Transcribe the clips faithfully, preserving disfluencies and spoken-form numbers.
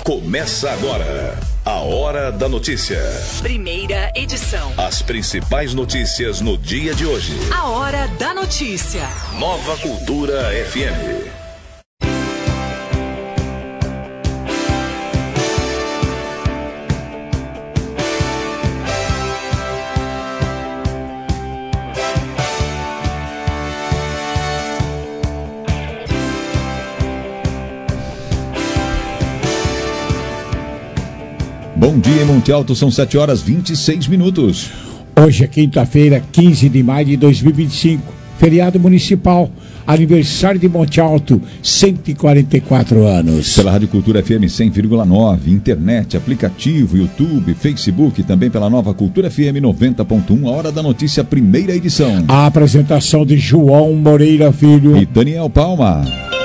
Começa agora a Hora da Notícia. Primeira edição. As principais notícias no dia de hoje. A Hora da Notícia. Nova Cultura F M. Bom dia em Monte Alto, são sete horas e vinte e seis minutos. Hoje é quinta-feira, quinze de maio de dois mil e vinte e cinco, feriado municipal, aniversário de Monte Alto, cento e quarenta e quatro anos. Pela Rádio Cultura F M cem vírgula nove, internet, aplicativo, YouTube, Facebook, também pela Nova Cultura F M noventa ponto um, a Hora da Notícia, primeira edição. A apresentação de João Moreira Filho e Daniel Palma.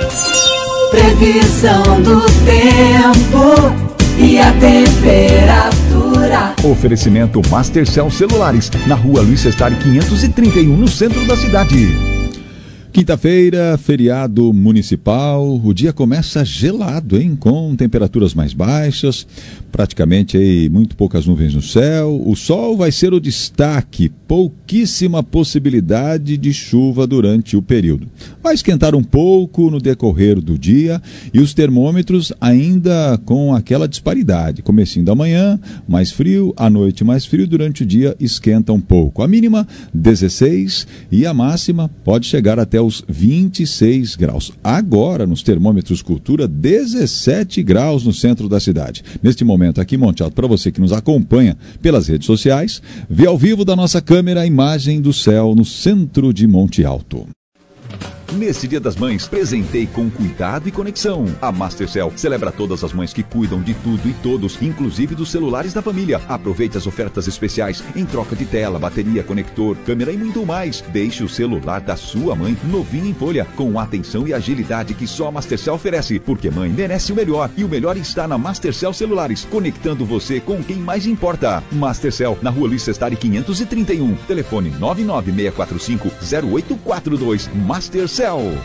Previsão do tempo e a temperatura. Oferecimento Mastercell Celulares, na rua Luiz Sestari quinhentos e trinta e um, no centro da cidade. Quinta-feira, feriado municipal, o dia começa gelado, hein? Com temperaturas mais baixas, praticamente aí muito poucas nuvens no céu, o sol vai ser o destaque, pouquíssima possibilidade de chuva durante o período. Vai esquentar um pouco no decorrer do dia e os termômetros ainda com aquela disparidade, comecinho da manhã, mais frio, à noite mais frio, durante o dia esquenta um pouco. A mínima dezesseis e a máxima pode chegar até os vinte e seis graus. Agora, nos termômetros Cultura, dezessete graus no centro da cidade. Neste momento aqui, Monte Alto, para você que nos acompanha pelas redes sociais, vê ao vivo da nossa câmera a imagem do céu no centro de Monte Alto. Neste Dia das Mães, presentei com cuidado e conexão. A Mastercell celebra todas as mães que cuidam de tudo e todos, inclusive dos celulares da família. Aproveite as ofertas especiais em troca de tela, bateria, conector, câmera e muito mais. Deixe o celular da sua mãe novinho em folha, com atenção e agilidade que só a Mastercell oferece. Porque mãe merece o melhor, e o melhor está na Mastercell Celulares, conectando você com quem mais importa. Mastercell, na rua Luiz Sestari quinhentos e trinta e um. Telefone nove nove seis quatro cinco zero oito quatro dois. Mastercell.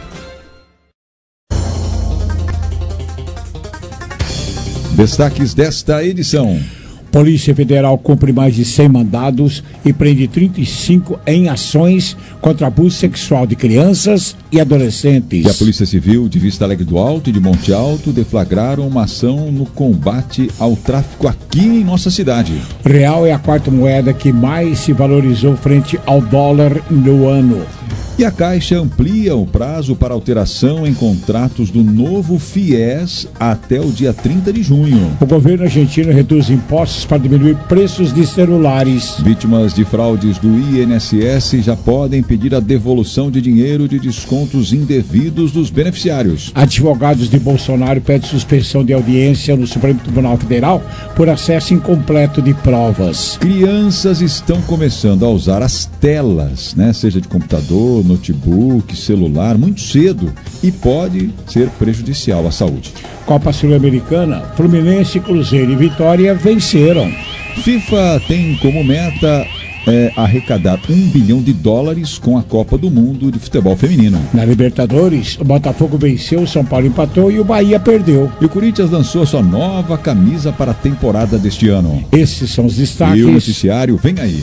Destaques desta edição. Polícia Federal cumpre mais de cem mandados e prende trinta e cinco em ações contra abuso sexual de crianças e adolescentes. E a Polícia Civil de Vista Alegre do Alto e de Monte Alto deflagraram uma ação no combate ao tráfico aqui em nossa cidade. Real é a quarta moeda que mais se valorizou frente ao dólar no ano. E a Caixa amplia o prazo para alteração em contratos do novo FIES até o dia trinta de junho. O governo argentino reduz impostos para diminuir preços de celulares. Vítimas de fraudes do I N S S já podem pedir a devolução de dinheiro de descontos indevidos dos beneficiários. Advogados de Bolsonaro pedem suspensão de audiência no Supremo Tribunal Federal por acesso incompleto de provas. Crianças estão começando a usar as telas, né, seja de computador, notebook, celular, muito cedo, e pode ser prejudicial à saúde. Copa Sul-Americana, Fluminense, Cruzeiro e Vitória venceram. FIFA tem como meta é, arrecadar um bilhão de dólares com a Copa do Mundo de futebol feminino. Na Libertadores, o Botafogo venceu, o São Paulo empatou e o Bahia perdeu. E o Corinthians lançou sua nova camisa para a temporada deste ano. Esses são os destaques. E o noticiário vem aí.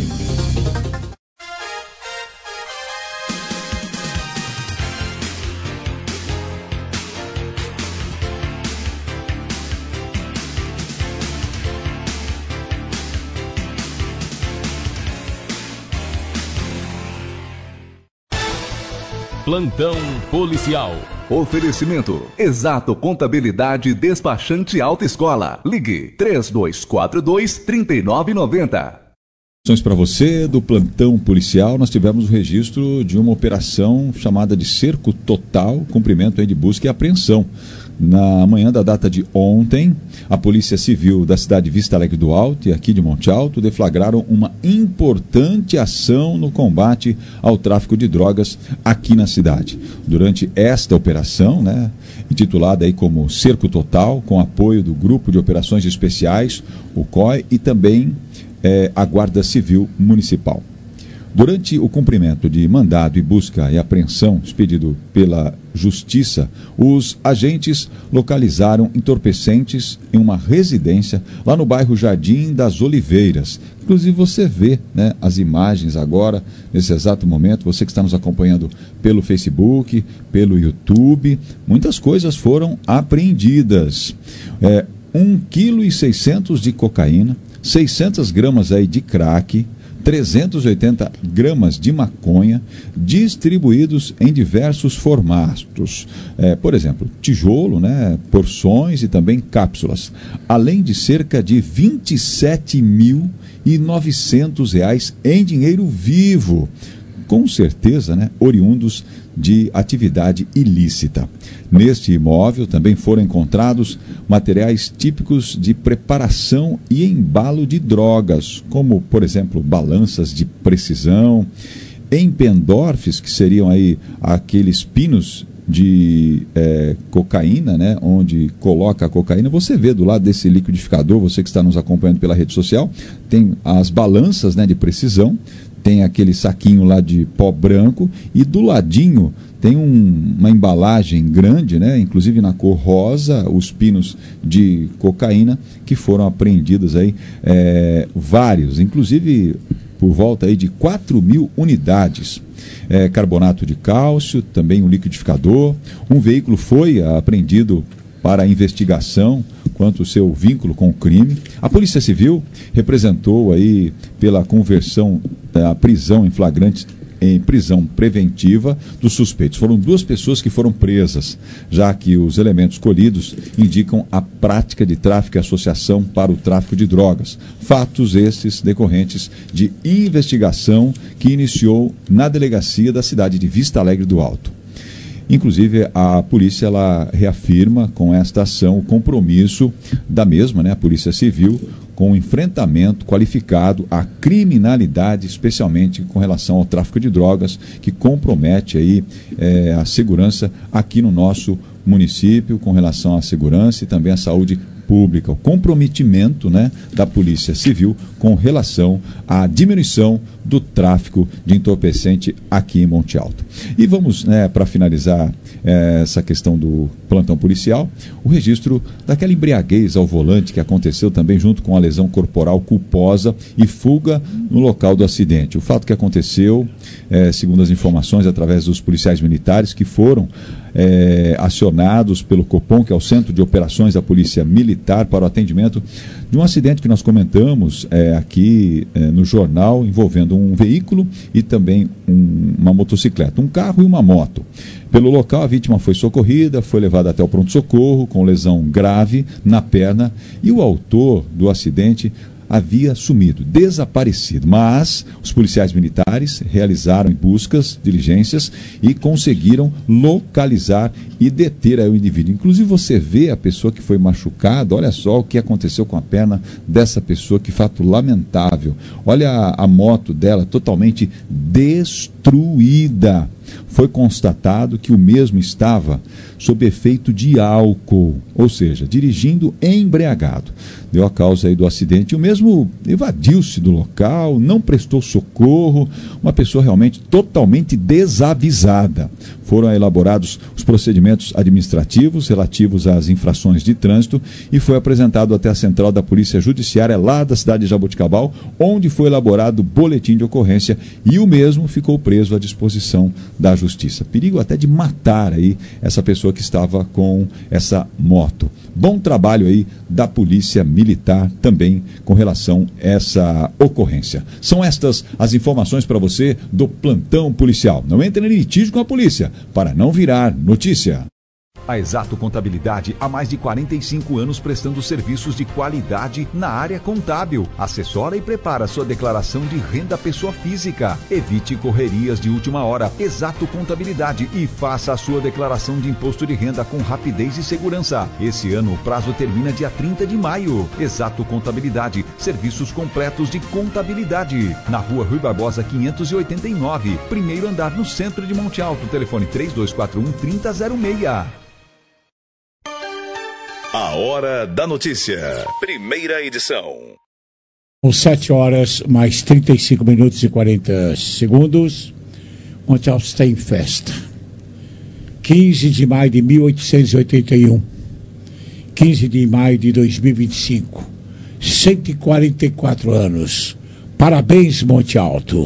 Plantão policial. Oferecimento Exato Contabilidade Despachante Alta Escola. Ligue três dois quatro dois, três nove nove zero. Para você do plantão policial, nós tivemos o registro de uma operação chamada de Cerco Total, cumprimento aí de busca e apreensão. Na manhã da data de ontem, a Polícia Civil da cidade de Vista Alegre do Alto e aqui de Monte Alto deflagraram uma importante ação no combate ao tráfico de drogas aqui na cidade. Durante esta operação, né, intitulada aí como Cerco Total, com apoio do Grupo de Operações Especiais, o C O I, e também é, a Guarda Civil Municipal. Durante o cumprimento de mandado e busca e apreensão expedido pela Justiça, os agentes localizaram entorpecentes em uma residência lá no bairro Jardim das Oliveiras. Inclusive você vê, né, as imagens agora, nesse exato momento, você que está nos acompanhando pelo Facebook, pelo YouTube, muitas coisas foram apreendidas. É, um vírgula seiscentos quilos de cocaína, seiscentas gramas aí de crack, trezentas e oitenta gramas de maconha, distribuídos em diversos formatos. É, por exemplo, tijolo, né, porções e também cápsulas, além de cerca de vinte e sete mil e novecentos reais em dinheiro vivo, com certeza, né, oriundos de atividade ilícita. Neste imóvel também foram encontrados materiais típicos de preparação e embalo de drogas, como, por exemplo, balanças de precisão, empendorfes, que seriam aí aqueles pinos de é, cocaína, né, onde coloca a cocaína. Você vê do lado desse liquidificador, você que está nos acompanhando pela rede social, tem as balanças, né, de precisão, tem aquele saquinho lá de pó branco e do ladinho tem um, uma embalagem grande, né, inclusive na cor rosa, os pinos de cocaína que foram apreendidos aí, é, vários, inclusive por volta aí de quatro mil unidades. É, carbonato de cálcio, também um liquidificador. Um veículo foi apreendido para a investigação quanto ao seu vínculo com o crime. A Polícia Civil representou aí pela conversão da prisão em flagrante em prisão preventiva dos suspeitos. Foram duas pessoas que foram presas, já que os elementos colhidos indicam a prática de tráfico e associação para o tráfico de drogas. Fatos estes decorrentes de investigação que iniciou na delegacia da cidade de Vista Alegre do Alto. Inclusive, a polícia ela reafirma com esta ação o compromisso da mesma, né, a Polícia Civil, com o enfrentamento qualificado à criminalidade, especialmente com relação ao tráfico de drogas, que compromete aí, é, a segurança aqui no nosso município, com relação à segurança e também à saúde pública, o comprometimento, né, da Polícia Civil com relação à diminuição do tráfico de entorpecente aqui em Monte Alto. E vamos, né, para finalizar é, essa questão do plantão policial, o registro daquela embriaguez ao volante que aconteceu também junto com a lesão corporal culposa e fuga no local do acidente. O fato que aconteceu, é, segundo as informações através dos policiais militares que foram É, acionados pelo Copom, que é o Centro de Operações da Polícia Militar, para o atendimento de um acidente que nós comentamos é, aqui é, no jornal, envolvendo um veículo e também um, uma motocicleta, um carro e uma moto. Pelo local, a vítima foi socorrida, foi levada até o pronto-socorro com lesão grave na perna e o autor do acidente havia sumido, desaparecido, mas os policiais militares realizaram buscas, diligências e conseguiram localizar e deter aí o indivíduo. Inclusive você vê a pessoa que foi machucada, olha só o que aconteceu com a perna dessa pessoa, que fato lamentável. Olha a, a moto dela totalmente destruída. Foi constatado que o mesmo estava sob efeito de álcool, ou seja, dirigindo embriagado. Deu a causa aí do acidente. O mesmo evadiu-se do local, não prestou socorro, uma pessoa realmente totalmente desavisada. Foram elaborados os procedimentos administrativos relativos às infrações de trânsito e foi apresentado até a central da Polícia Judiciária lá da cidade de Jaboticabal, onde foi elaborado o boletim de ocorrência e o mesmo ficou preso à disposição da Justiça. Perigo até de matar aí essa pessoa que estava com essa moto. Bom trabalho aí da Polícia Militar também com relação a essa ocorrência. São estas as informações para você do plantão policial. Não entre em litígio com a polícia para não virar notícia. A Exato Contabilidade há mais de quarenta e cinco anos prestando serviços de qualidade na área contábil. Assessora e prepara sua declaração de renda pessoa física. Evite correrias de última hora. Exato Contabilidade e faça a sua declaração de imposto de renda com rapidez e segurança. Esse ano o prazo termina dia trinta de maio. Exato Contabilidade, serviços completos de contabilidade. Na Rua Rui Barbosa quinhentos e oitenta e nove, primeiro andar no centro de Monte Alto. Telefone três dois quatro um, três zero zero seis. A Hora da Notícia. Primeira edição. Com sete horas, mais trinta e cinco minutos e quarenta segundos. Monte Alto está em festa. quinze de maio de mil oitocentos e oitenta e um, quinze de maio de dois mil e vinte e cinco, cento e quarenta e quatro anos. Parabéns, Monte Alto.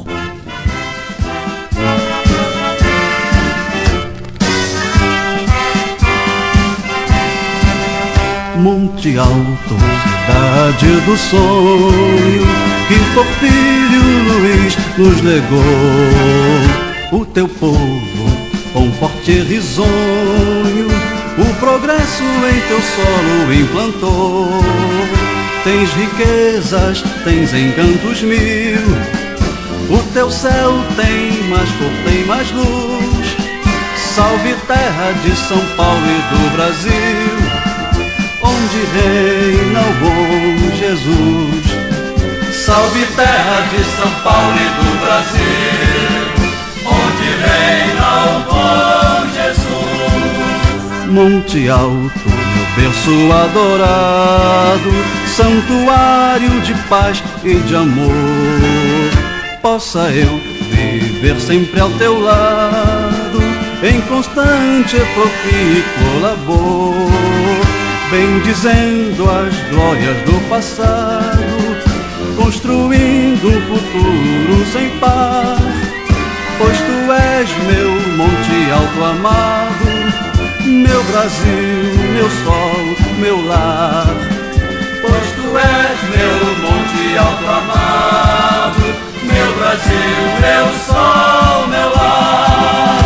Monte Alto, cidade do sonho, que Porfírio Luiz nos legou. O teu povo, com forte e risonho, o progresso em teu solo implantou. Tens riquezas, tens encantos mil, o teu céu tem mais cor, tem mais luz. Salve terra de São Paulo e do Brasil, onde reina o bom Jesus. Salve terra de São Paulo e do Brasil, onde reina o bom Jesus. Monte Alto, meu berço adorado, santuário de paz e de amor. Possa eu viver sempre ao teu lado, em constante eclopia e colabor, bendizendo as glórias do passado, construindo um futuro sem par. Pois tu és meu Monte Alto amado, meu Brasil, meu sol, meu lar. Pois tu és meu Monte Alto amado, meu Brasil, meu sol, meu lar.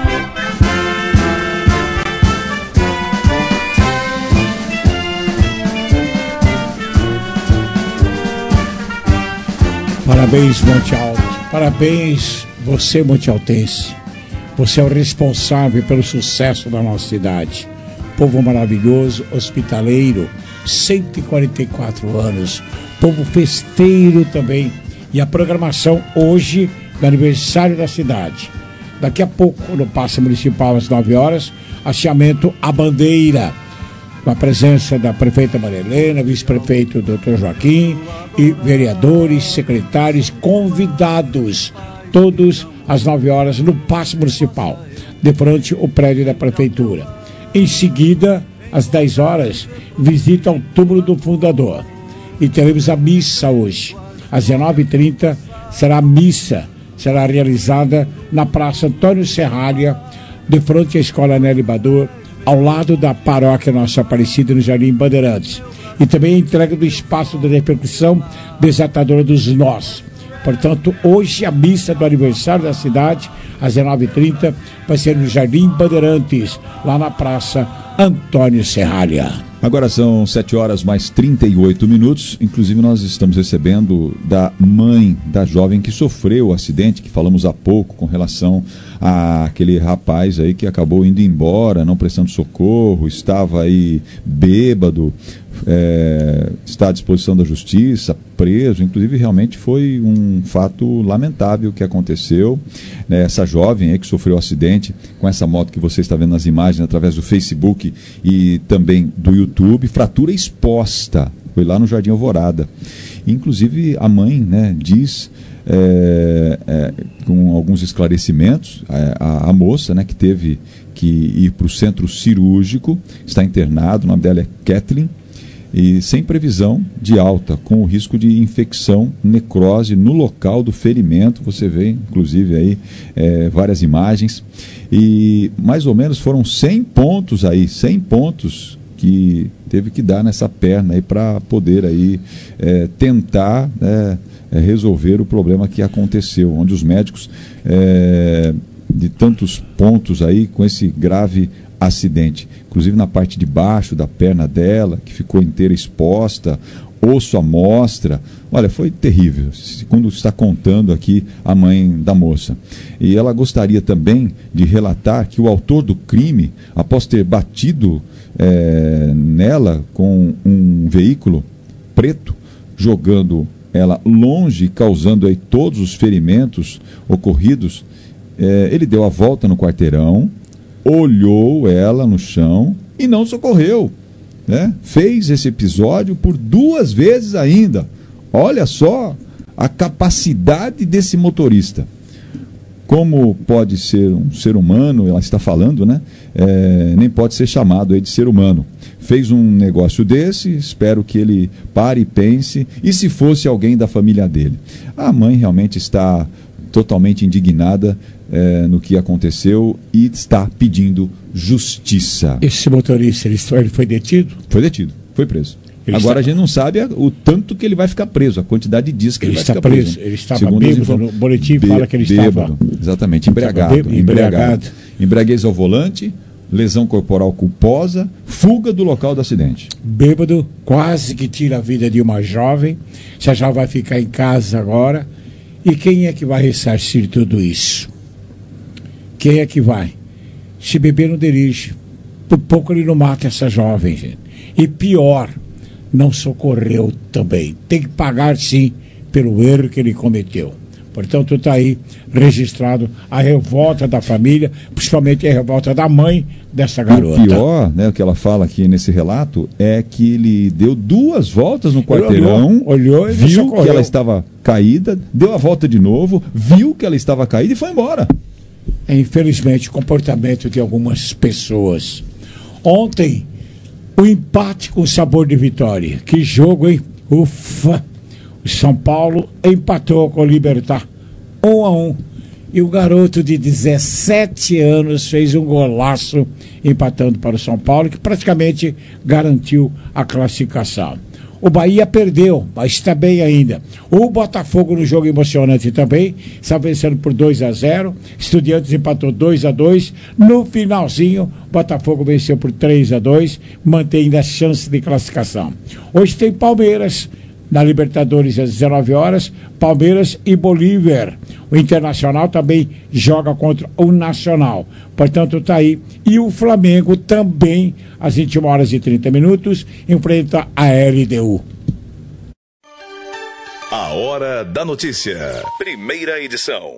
Parabéns, Monte Alto. Parabéns, você, Monte Altense. Você é o responsável pelo sucesso da nossa cidade. Povo maravilhoso, hospitaleiro, cento e quarenta e quatro anos. Povo festeiro também. E a programação hoje do aniversário da cidade. Daqui a pouco, no Paço Municipal, às nove horas, hasteamento à bandeira, com a presença da prefeita Maria Helena, vice-prefeito doutor Joaquim e vereadores, secretários, convidados, todos às nove horas no Paço Municipal, de frente ao prédio da prefeitura. Em seguida, às dez horas, visita ao túmulo do fundador. E teremos a missa hoje. Às dezenove e trinta será a missa, será realizada na Praça Antônio Serralha, de frente à Escola Nelly Bador, ao lado da paróquia Nossa Aparecida, no Jardim Bandeirantes. E também a entrega do espaço de repercussão desatadora dos nós. Portanto, hoje a missa do aniversário da cidade, às dezenove e trinta, vai ser no Jardim Bandeirantes, lá na Praça Antônio Serralha. Agora são sete horas mais trinta e oito minutos. Inclusive nós estamos recebendo da mãe da jovem que sofreu o acidente, que falamos há pouco, com relação àquele rapaz aí que acabou indo embora, não prestando socorro, estava aí bêbado, é, está à disposição da justiça, preso. Inclusive realmente foi um fato lamentável que aconteceu, né? Essa jovem aí que sofreu o acidente com essa moto que você está vendo nas imagens através do Facebook e também do YouTube, fratura exposta, foi lá no Jardim Alvorada. Inclusive a mãe, né, diz, é, é, com alguns esclarecimentos, é, a, a moça, né, que teve que ir para o centro cirúrgico, está internado, o nome dela é Kathleen, e sem previsão de alta, com o risco de infecção, necrose no local do ferimento. Você vê inclusive aí é, várias imagens, e mais ou menos foram cem pontos aí, cem pontos que teve que dar nessa perna aí para poder aí é, tentar é, é, resolver o problema que aconteceu, onde os médicos é, de tantos pontos aí com esse grave acidente, inclusive na parte de baixo da perna dela, que ficou inteira exposta, osso à mostra. Olha, foi terrível, segundo está contando aqui a mãe da moça. E ela gostaria também de relatar que o autor do crime, após ter batido é, nela com um veículo preto, jogando ela longe, causando aí todos os ferimentos ocorridos, é, ele deu a volta no quarteirão, olhou ela no chão e não socorreu, né? Fez esse episódio por duas vezes ainda. Olha só a capacidade desse motorista. como pode ser um ser humano, ela está falando, né? É, nem pode ser chamado aí de ser humano. Fez um negócio desse, espero que ele pare e pense, e se fosse alguém da família dele? A mãe realmente está totalmente indignada é, no que aconteceu e está pedindo justiça. Esse motorista, ele foi detido? Foi detido, foi preso. Ele Agora está... a gente não sabe o tanto que ele vai ficar preso, a quantidade de dias que ele, ele vai ficar preso. preso. Ele estava bêbado, inform... no boletim fala que ele bêbado, estava... Exatamente, embriagado, bêbado, embriagado. embriagado. Embriaguez ao volante, lesão corporal culposa, fuga do local do acidente. Bêbado, quase que tira a vida de uma jovem, já já vai ficar em casa agora. E quem é que vai ressarcir tudo isso? Quem é que vai? Se beber não dirige. Por pouco ele não mata essa jovem, gente. E pior, não socorreu também. Tem que pagar, sim, pelo erro que ele cometeu. Portanto, está aí registrado a revolta da família, principalmente a revolta da mãe dessa garota. O pior, né, o que ela fala aqui nesse relato, é que ele deu duas voltas no quarteirão, olhou, olhou e viu socorreu. que ela estava caída, deu a volta de novo, viu que ela estava caída e foi embora. É, infelizmente, o comportamento de algumas pessoas. Ontem, o empate com sabor de vitória. Que jogo, hein? Ufa! O São Paulo empatou com o Libertad, um a um. E o garoto de dezessete anos fez um golaço empatando para o São Paulo, que praticamente garantiu a classificação. O Bahia perdeu, mas está bem ainda. O Botafogo, no jogo emocionante também, está vencendo por dois a zero. Estudiantes empatou dois a dois. No finalzinho, o Botafogo venceu por três a dois, mantendo a chance de classificação. Hoje tem Palmeiras na Libertadores às dezenove horas, Palmeiras e Bolívar. O Internacional também joga contra o Nacional. Portanto, está aí. E o Flamengo também, às vinte e uma horas e trinta minutos, enfrenta a L D U. A Hora da Notícia. Primeira edição.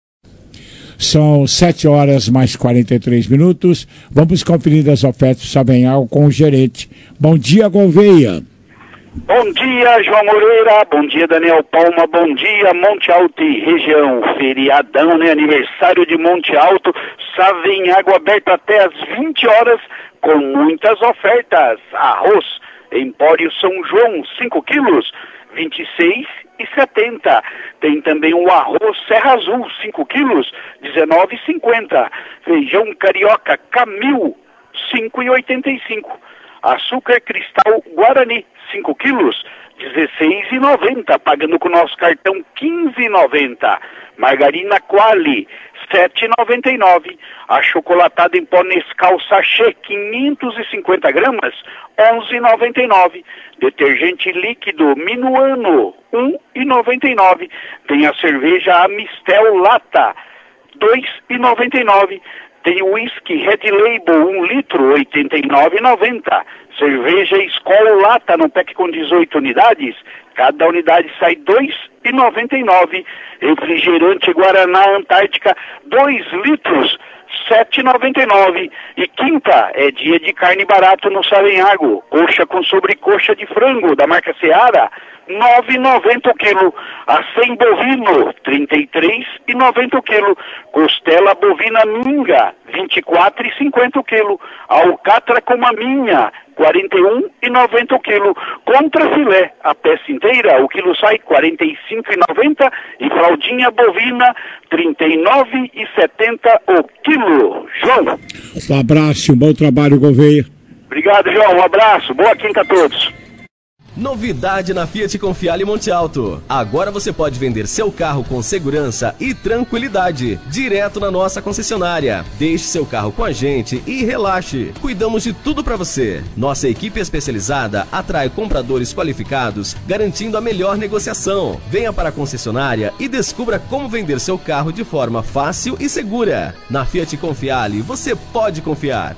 São sete horas mais quarenta e três minutos. Vamos conferir as ofertas Savenhal com o gerente. Bom dia, Gouveia. Bom dia, João Moreira, bom dia, Daniel Palma, bom dia, Monte Alto e região, feriadão, né, aniversário de Monte Alto, Savenhago aberto até às vinte horas, com muitas ofertas, arroz, Empório São João, cinco quilos, vinte e seis e setenta, tem também o arroz Serra Azul, cinco quilos, dezenove e cinquenta, feijão carioca Camil, cinco e oitenta e cinco, açúcar cristal Guarani, cinco quilos, dezesseis e noventa, pagando com o nosso cartão quinze e noventa. Margarina Quali, sete e noventa e nove. A chocolatada em pó Nescau Sachê, quinhentos e cinquenta gramas, onze e noventa e nove. Detergente líquido Minuano, um e noventa e nove. Tem a cerveja Amistel Lata, dois e noventa e nove. Tem o whisky Red Label, um litro, oitenta e nove e noventa. Cerveja Skol Lata no pack com dezoito unidades, cada unidade sai dois e noventa e nove. Refrigerante Guaraná Antártica, dois litros, sete e noventa e nove. E quinta é dia de carne barato no Savenhago, coxa com sobrecoxa de frango da marca Seara, nove e noventa o quilo. Acém bovino, trinta e três e noventa o quilo. Costela bovina minga, vinte e quatro e cinquenta o quilo. Alcatra com maminha, quarenta e um e noventa o quilo. Contra filé, a peça inteira, o quilo sai quarenta e cinco e noventa. E fraldinha bovina, trinta e nove e setenta o quilo. João. Um abraço, um bom trabalho, Gouveia. Obrigado, João. Um abraço. Boa quinta a todos. Novidade na Fiat Confiale Monte Alto. Agora você pode vender seu carro com segurança e tranquilidade, direto na nossa concessionária. Deixe seu carro com a gente e relaxe. Cuidamos de tudo para você. Nossa equipe especializada atrai compradores qualificados, garantindo a melhor negociação. Venha para a concessionária e descubra como vender seu carro de forma fácil e segura. Na Fiat Confiale, você pode confiar.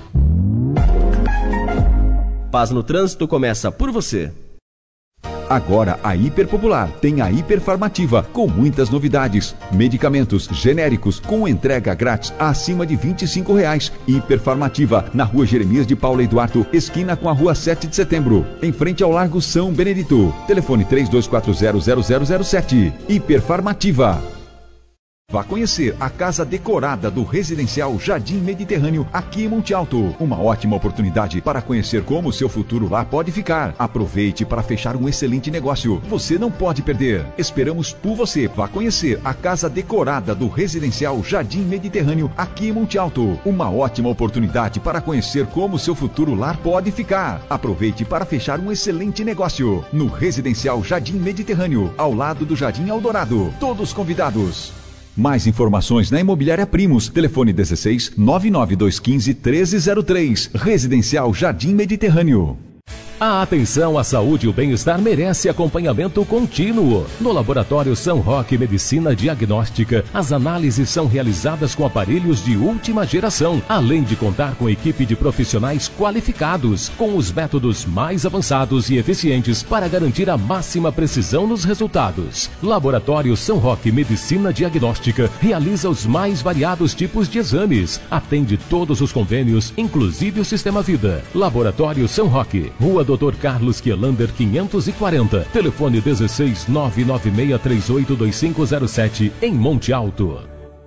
Paz no trânsito começa por você. Agora a Hiper Popular tem a Hiperfarmativa, com muitas novidades. Medicamentos genéricos com entrega grátis acima de vinte e cinco reais. Hiperfarmativa, na rua Jeremias de Paula Eduardo, esquina com a rua sete de setembro, em frente ao Largo São Benedito. Telefone três dois quatro zero zero zero zero sete. Hiperfarmativa. Vá conhecer a casa decorada do Residencial Jardim Mediterrâneo, aqui em Monte Alto. Uma ótima oportunidade para conhecer como o seu futuro lá pode ficar. Aproveite para fechar um excelente negócio. Você não pode perder. Esperamos por você. Vá conhecer a casa decorada do Residencial Jardim Mediterrâneo, aqui em Monte Alto. Uma ótima oportunidade para conhecer como o seu futuro lar pode ficar. Aproveite para fechar um excelente negócio. No Residencial Jardim Mediterrâneo, ao lado do Jardim Eldorado. Todos convidados. Mais informações na Imobiliária Primos. Telefone dezesseis, nove nove dois um cinco, treze zero três. Residencial Jardim Mediterrâneo. A atenção à saúde e o bem-estar merece acompanhamento contínuo. No Laboratório São Roque Medicina Diagnóstica, as análises são realizadas com aparelhos de última geração, além de contar com equipe de profissionais qualificados, com os métodos mais avançados e eficientes para garantir a máxima precisão nos resultados. Laboratório São Roque Medicina Diagnóstica realiza os mais variados tipos de exames, atende todos os convênios, inclusive o Sistema Vida. Laboratório São Roque, Rua doutor Carlos Quielander quinhentos e quarenta, telefone dezesseis, nove nove seis três oito dois cinco zero sete, em Monte Alto.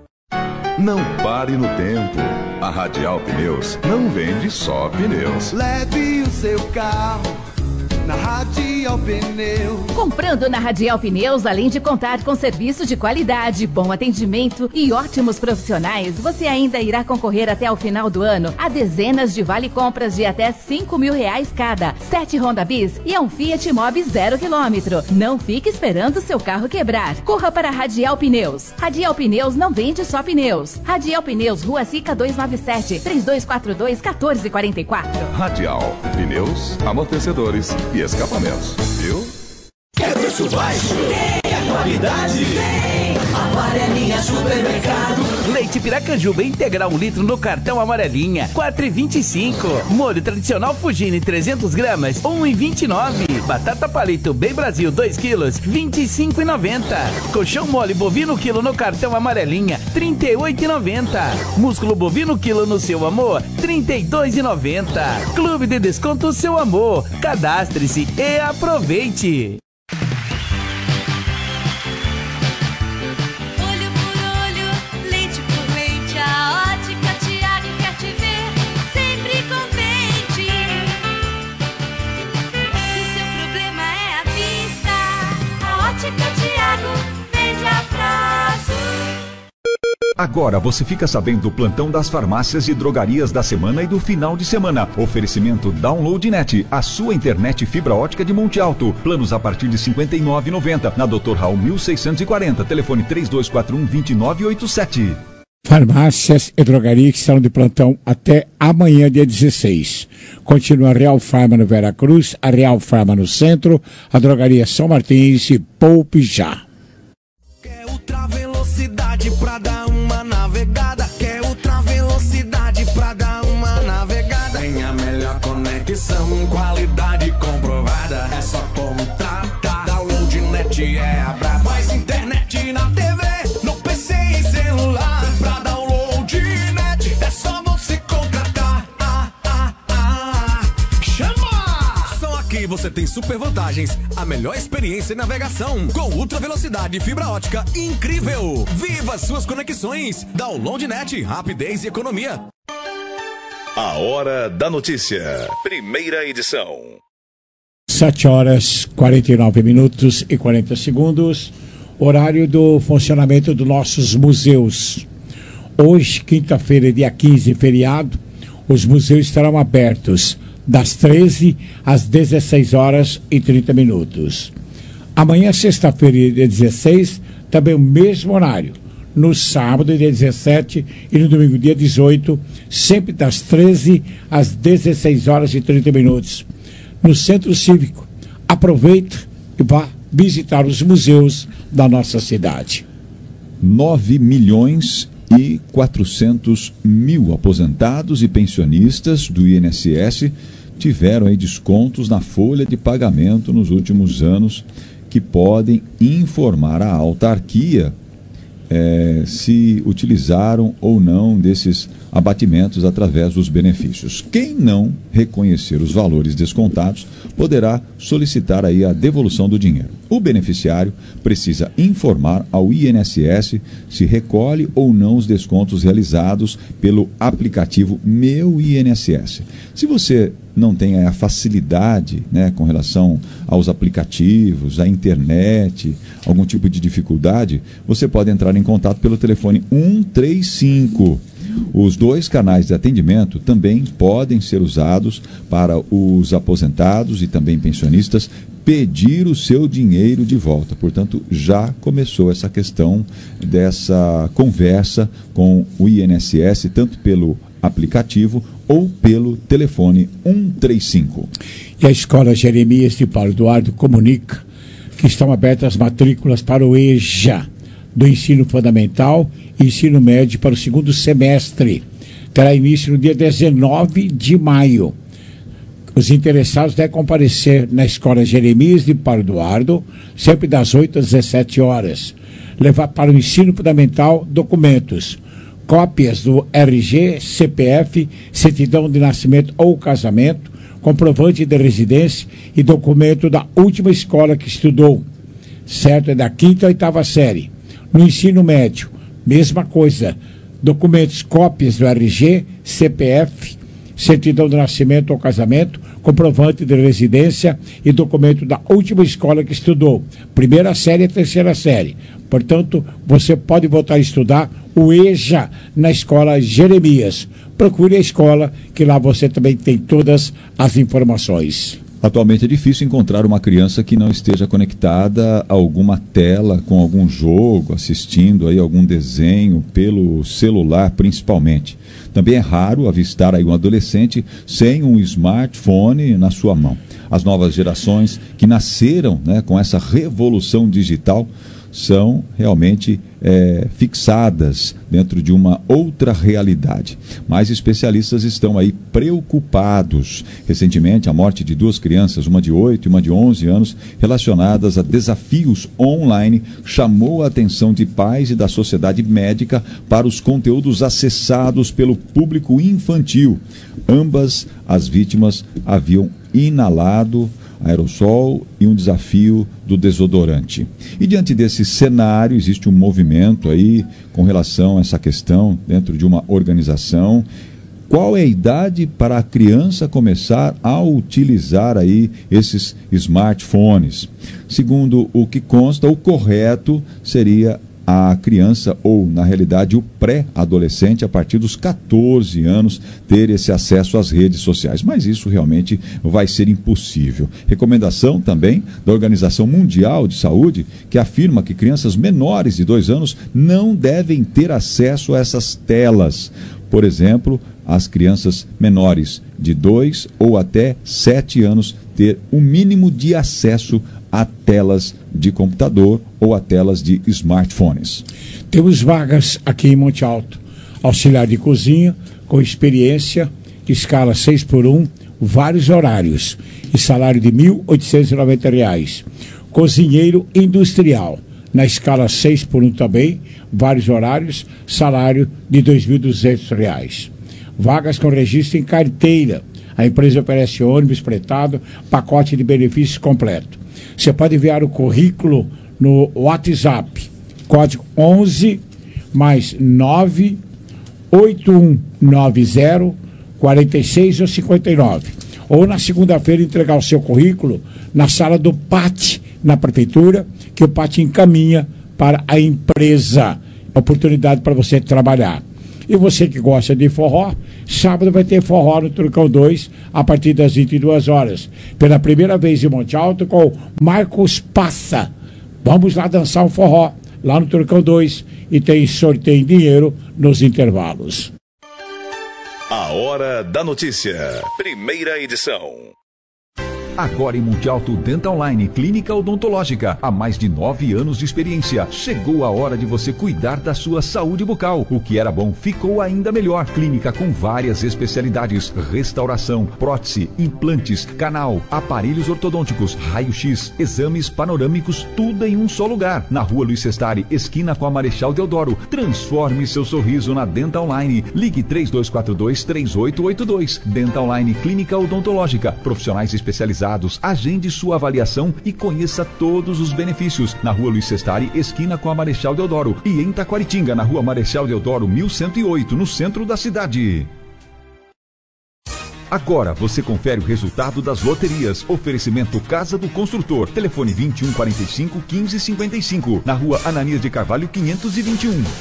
Não pare no tempo. A Radial Pneus não vende só pneus. Leve o seu carro na Radial Pneus. Comprando na Radial Pneus, além de contar com serviços de qualidade, bom atendimento e ótimos profissionais, você ainda irá concorrer até o final do ano a dezenas de vale-compras de até cinco mil reais cada, sete Honda Bis e um Fiat Mobi zero quilômetro. Não fique esperando seu carro quebrar. Corra para a Radial Pneus. Radial Pneus não vende só pneus. Radial Pneus, Rua Sica duzentos e noventa e sete, três dois quatro dois, um quatro quatro quatro. Radial, pneus, amortecedores e escapamentos, viu? Quer preço baixo? Tem a qualidade? Tem! Amarelinha Supermercado. Leite Piracanjuba integral um litro no cartão Amarelinha, quatro e vinte e cinco. Molho tradicional Fugine trezentos gramas, um e vinte e nove. Batata palito Bem Brasil dois quilos, vinte e cinco e noventa. Colchão mole bovino quilo no cartão Amarelinha, trinta e oito e noventa. Músculo bovino quilo no Seu Amor, trinta e dois e noventa. Clube de Desconto Seu Amor. Cadastre-se e aproveite. Agora você fica sabendo do plantão das farmácias e drogarias da semana e do final de semana. Oferecimento DownloadNet, a sua internet fibra ótica de Monte Alto. Planos a partir de cinquenta e nove reais e noventa centavos. Na doutor Raul mil seiscentos e quarenta. Telefone três dois quatro um, dois nove oito sete. Farmácias e drogarias que estarão de plantão até amanhã, dia dezesseis. Continua a Real Farma no Veracruz, a Real Farma no Centro, a Drogaria São Martins e Poupe Já. Quer ultra velocidade pra dar uma navegada? Quer ultra velocidade pra dar uma navegada? Tem a melhor conexão, qualidade comprovada. É só contratar. DownloadNet é a braba. Mais internet na T V, no P C e celular. Pra DownloadNet é só você contratar. Ah, ah, ah. Chama! Só aqui você tem super vantagens. A melhor experiência em navegação com ultra velocidade e fibra ótica incrível. Viva suas conexões. DownloadNet, rapidez e economia. A Hora da Notícia. Primeira edição. sete horas, quarenta e nove minutos e quarenta segundos. Horário do funcionamento dos nossos museus. Hoje, quinta-feira, dia quinze, feriado, os museus estarão abertos das treze às dezesseis horas e trinta minutos. Amanhã, sexta-feira, dia dezesseis, também o mesmo horário. No sábado, dia dezessete, e no domingo, dia dezoito, sempre das treze às dezesseis horas e trinta minutos. No Centro Cívico. Aproveite e vá visitar os museus da nossa cidade. nove milhões e quatrocentos mil aposentados e pensionistas do I N S S tiveram aí descontos na folha de pagamento nos últimos anos, que podem informar a autarquia é, se utilizaram ou não desses abatimentos através dos benefícios. Quem não reconhecer os valores descontados poderá solicitar aí a devolução do dinheiro. O beneficiário precisa informar ao I N S S se recolhe ou não os descontos realizados pelo aplicativo Meu I N S S. Se você não tem a facilidade, né, com relação aos aplicativos, à internet, algum tipo de dificuldade, você pode entrar em contato pelo telefone um três cinco. Os dois canais de atendimento também podem ser usados para os aposentados e também pensionistas pedir o seu dinheiro de volta. Portanto, já começou essa questão dessa conversa com o I N S S, tanto pelo aplicativo ou pelo telefone um três cinco. E a Escola Jeremias de Paulo Eduardo comunica que estão abertas as matrículas para o E J A, do ensino fundamental e ensino médio para o segundo semestre. Terá início no dia dezenove de maio. Os interessados devem comparecer na Escola Jeremias de Paulo Eduardo, sempre das oito às dezessete horas. Levar para o ensino fundamental documentos, cópias do R G, C P F, certidão de nascimento ou casamento, comprovante de residência e documento da última escola que estudou, certo? É da quinta ou oitava série. No ensino médio, mesma coisa, documentos, cópias do R G, C P F, certidão de nascimento ou casamento, comprovante de residência e documento da última escola que estudou, primeira série e terceira série. Portanto, você pode voltar a estudar o E J A na Escola Jeremias. Procure a escola, que lá você também tem todas as informações. Atualmente é difícil encontrar uma criança que não esteja conectada a alguma tela com algum jogo, assistindo aí algum desenho pelo celular principalmente. Também é raro avistar aí um adolescente sem um smartphone na sua mão. As novas gerações que nasceram, né, com essa revolução digital são realmente é, fixadas dentro de uma outra realidade. Mas especialistas estão aí preocupados. Recentemente, a morte de duas crianças, uma de oito e uma de onze anos, relacionadas a desafios online, chamou a atenção de pais e da sociedade médica para os conteúdos acessados pelo público infantil. Ambas as vítimas haviam inalado aerossol e um desafio do desodorante. E diante desse cenário, existe um movimento aí com relação a essa questão dentro de uma organização. Qual é a idade para a criança começar a utilizar aí esses smartphones? Segundo o que consta, o correto seria a criança, ou na realidade o pré-adolescente, a partir dos catorze anos, ter esse acesso às redes sociais. Mas isso realmente vai ser impossível. Recomendação também da Organização Mundial de Saúde, que afirma que crianças menores de dois anos não devem ter acesso a essas telas. Por exemplo, as crianças menores de dois ou até sete anos ter o mínimo de acesso a telas de computador ou a telas de smartphones. Temos vagas aqui em Monte Alto. Auxiliar de cozinha, com experiência, escala seis por um, vários horários, e salário de mil oitocentos e noventa reais. Cozinheiro industrial, na escala seis por um também, vários horários, salário de dois mil e duzentos reais. Vagas com registro em carteira. A empresa oferece ônibus fretado, pacote de benefícios completo. Você pode enviar o currículo no WhatsApp, código onze mais nove oito um nove zero quatro seis ou cinquenta e nove. Ou na segunda-feira entregar o seu currículo na sala do P A T, na prefeitura, que o P A T encaminha para a empresa. Oportunidade para você trabalhar. E você que gosta de forró, sábado vai ter forró no Turcão dois, a partir das vinte e duas horas. Pela primeira vez em Monte Alto, com Marcos Passa. Vamos lá dançar um forró, lá no Turcão dois, e tem sorteio em dinheiro nos intervalos. A Hora da Notícia, primeira edição. Agora em Monte Alto Dental Line, clínica odontológica, há mais de nove anos de experiência. Chegou a hora de você cuidar da sua saúde bucal. O que era bom ficou ainda melhor. Clínica com várias especialidades: restauração, prótese, implantes, canal, aparelhos ortodônticos, raio-x, exames panorâmicos, tudo em um só lugar. Na Rua Luiz Sestari, esquina com a Marechal Deodoro. Transforme seu sorriso na Dental Line. Ligue três dois quatro dois, três oito oito dois. Dental Line Clínica Odontológica. Profissionais especializados. Agende sua avaliação e conheça todos os benefícios. Na Rua Luiz Sestari, esquina com a Marechal Deodoro. E em Taquaritinga, na Rua Marechal Deodoro, mil cento e oito, no centro da cidade. Agora você confere o resultado das loterias. Oferecimento Casa do Construtor. Telefone vinte e um quarenta e cinco, quinze cinquenta e cinco. Na Rua Ananias de Carvalho, quinhentos e vinte e um.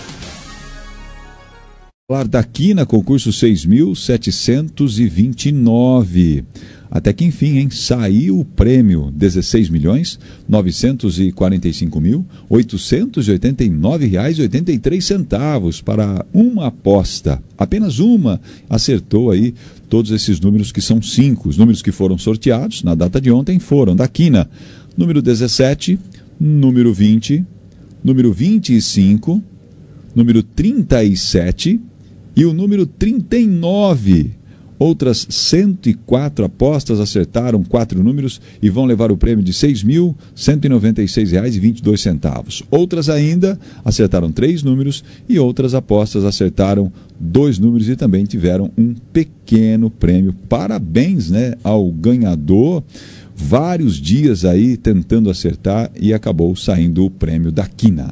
Falar da Quina, concurso seis mil setecentos e vinte e nove. Até que enfim, hein? Saiu o prêmio: dezesseis milhões, novecentos e quarenta e cinco mil, oitocentos e oitenta e nove reais e oitenta e três centavos para uma aposta. Apenas uma acertou aí todos esses números, que são cinco. Os números que foram sorteados na data de ontem foram da Quina: número dezessete, número vinte, número vinte e cinco, número trinta e sete e o número trinta e nove. Outras cento e quatro apostas acertaram quatro números e vão levar o prêmio de seis mil cento e noventa e seis reais e vinte e dois centavos. Outras ainda acertaram três números e outras apostas acertaram dois números e também tiveram um pequeno prêmio. Parabéns, né, ao ganhador. Vários dias aí tentando acertar e acabou saindo o prêmio da Quina.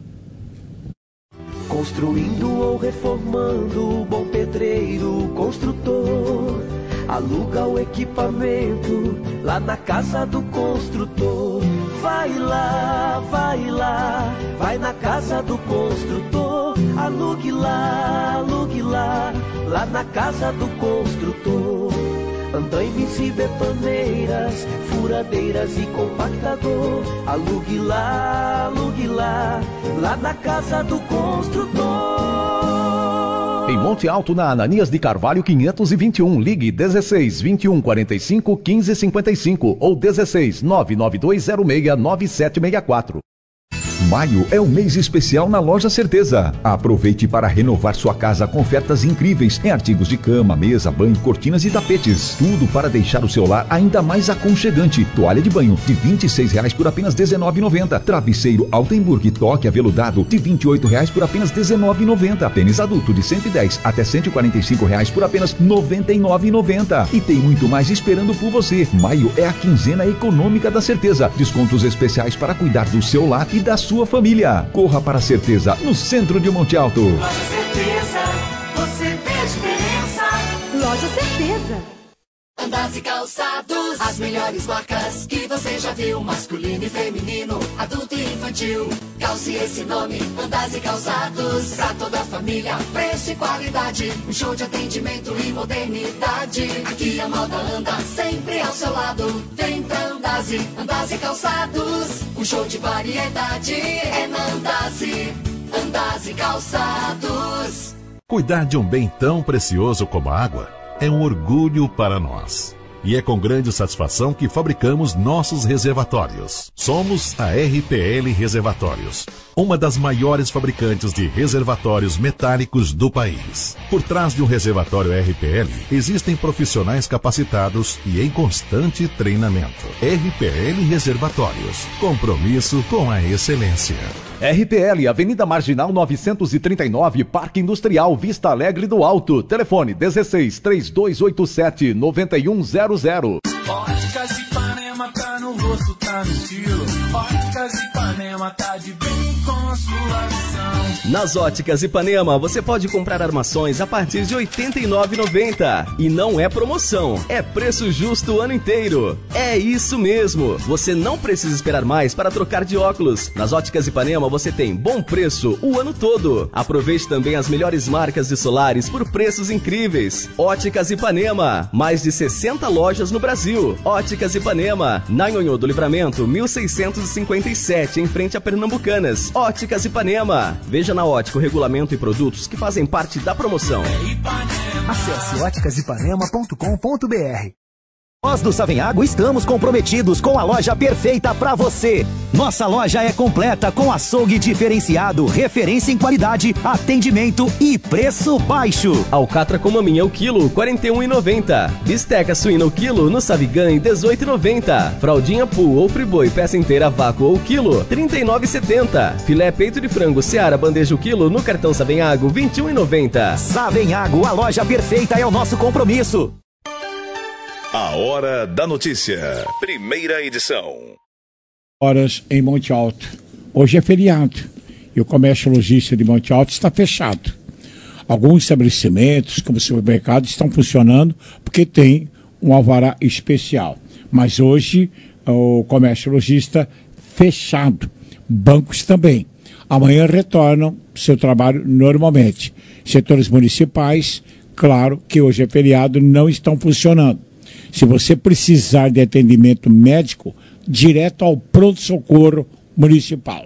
Construindo ou reformando, bom pedreiro, construtor, aluga o equipamento lá na casa do construtor. Vai lá, vai lá, vai na casa do construtor. Alugue lá, alugue lá, lá na casa do construtor. Andaimes e betoneiras, furadeiras e compactador. Alugue lá, alugue lá, lá na casa do construtor. Em Monte Alto, na Ananias de Carvalho, quinhentos e vinte e um. Ligue dezesseis, vinte e um, quarenta e cinco, quinze cinquenta e cinco ou dezesseis, nove nove dois zero seis, nove sete seis quatro. Maio é o mês especial na Loja Certeza. Aproveite para renovar sua casa com ofertas incríveis em artigos de cama, mesa, banho, cortinas e tapetes. Tudo para deixar o seu lar ainda mais aconchegante. Toalha de banho de vinte e seis reais por apenas dezenove reais e noventa centavos. Travesseiro Altenburg toque aveludado de vinte e oito reais por apenas dezenove reais e noventa centavos. Tênis adulto de cento e dez até cento e quarenta e cinco reais por apenas noventa e nove reais e noventa centavos. E tem muito mais esperando por você. Maio é a quinzena econômica da Certeza. Descontos especiais para cuidar do seu lar e da sua família. Corra para a Certeza, no centro de Monte Alto. Loja Certeza, você vê a diferença. Loja Certeza. Andas e calçados, as melhores marcas que você já viu, masculino e feminino, adulto e infantil. Calce esse nome, Andas e Calçados, pra toda a família, preço e qualidade, um show de atendimento e modernidade. Aqui a moda anda sempre ao seu lado, vem pra Andas, Andas e Calçados, um show de variedade é na Andas, Andas e Calçados. Cuidar de um bem tão precioso como a água é um orgulho para nós. E é com grande satisfação que fabricamos nossos reservatórios. Somos a R P L Reservatórios, uma das maiores fabricantes de reservatórios metálicos do país. Por trás de um reservatório R P L, existem profissionais capacitados e em constante treinamento. R P L Reservatórios, compromisso com a excelência. R P L, Avenida Marginal novecentos e trinta e nove, Parque Industrial, Vista Alegre do Alto. Telefone dezesseis, três dois oito sete, nove um zero zero. Óticas Ipanema, tá no rosto, tá no estilo. Óticas Ipanema, tá de bem com a sua visão. Nas Óticas Ipanema, você pode comprar armações a partir de oitenta e nove reais e noventa centavos. E não é promoção, é preço justo o ano inteiro. É isso mesmo, você não precisa esperar mais para trocar de óculos. Nas Óticas Ipanema você tem bom preço o ano todo. Aproveite também as melhores marcas de solares por preços incríveis. Óticas Ipanema, mais de sessenta lojas no Brasil. Óticas Ipanema, na Nhonhô do Livramento, mil seiscentos e cinquenta e sete, em frente a Pernambucanas. Óticas Ipanema. Veja na Ótica o regulamento e produtos que fazem parte da promoção. Acesse óticas ipanema ponto com ponto br. Nós do Savenhago estamos comprometidos com a loja perfeita para você. Nossa loja é completa com açougue diferenciado, referência em qualidade, atendimento e preço baixo. Alcatra com maminha o quilo, quarenta e um reais e noventa centavos. Bisteca suína o quilo no Savigan, dezoito reais e noventa centavos. Fraldinha Pool ou Friboi peça inteira vácuo ou quilo, trinta e nove reais e setenta centavos. Filé peito de frango Seara bandeja o quilo no cartão Savenhago, vinte e um reais e noventa centavos. Savenhago, a loja perfeita é o nosso compromisso. A Hora da Notícia, primeira edição. Horas em Monte Alto. Hoje é feriado e o comércio logístico de Monte Alto está fechado. Alguns estabelecimentos, como o supermercado, estão funcionando porque tem um alvará especial. Mas hoje o comércio logístico fechado. Bancos também. Amanhã retornam seu trabalho normalmente. Setores municipais, claro que hoje é feriado, não estão funcionando. Se você precisar de atendimento médico, direto ao pronto-socorro municipal.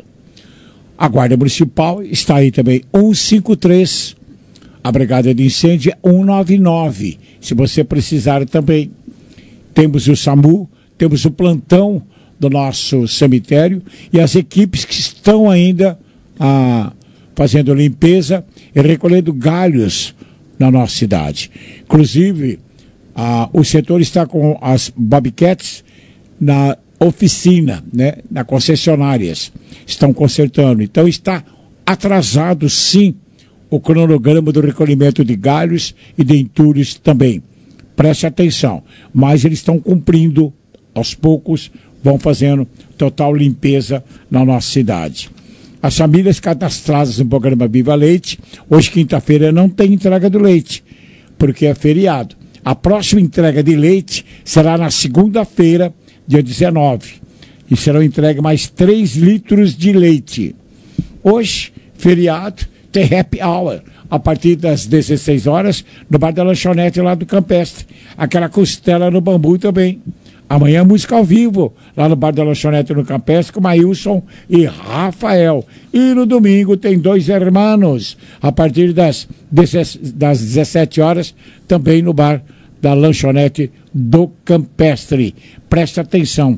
A Guarda Municipal está aí também, um cinco três. A Brigada de Incêndio é um nove nove. Se você precisar também. Temos o SAMU, temos o plantão do nosso cemitério e as equipes que estão ainda ah, fazendo limpeza e recolhendo galhos na nossa cidade. Inclusive, Ah, o setor está com as Bobcats na oficina, né, na concessionárias. Estão consertando. Então está atrasado, sim, o cronograma do recolhimento de galhos e de entulhos também. Preste atenção. Mas eles estão cumprindo, aos poucos, vão fazendo total limpeza na nossa cidade. As famílias cadastradas no programa Viva Leite, hoje, quinta-feira, não tem entrega do leite, porque é feriado. A próxima entrega de leite será na segunda-feira, dia dezenove. E serão entregues mais três litros de leite. Hoje, feriado, tem happy hour. A partir das dezesseis horas, no bar da lanchonete lá do Campestre. Aquela costela no bambu também. Amanhã, música ao vivo, lá no bar da lanchonete no Campestre, com Maílson e Rafael. E no domingo tem dois hermanos, a partir das, das dezessete horas, também no bar da lanchonete do Campestre. Preste atenção.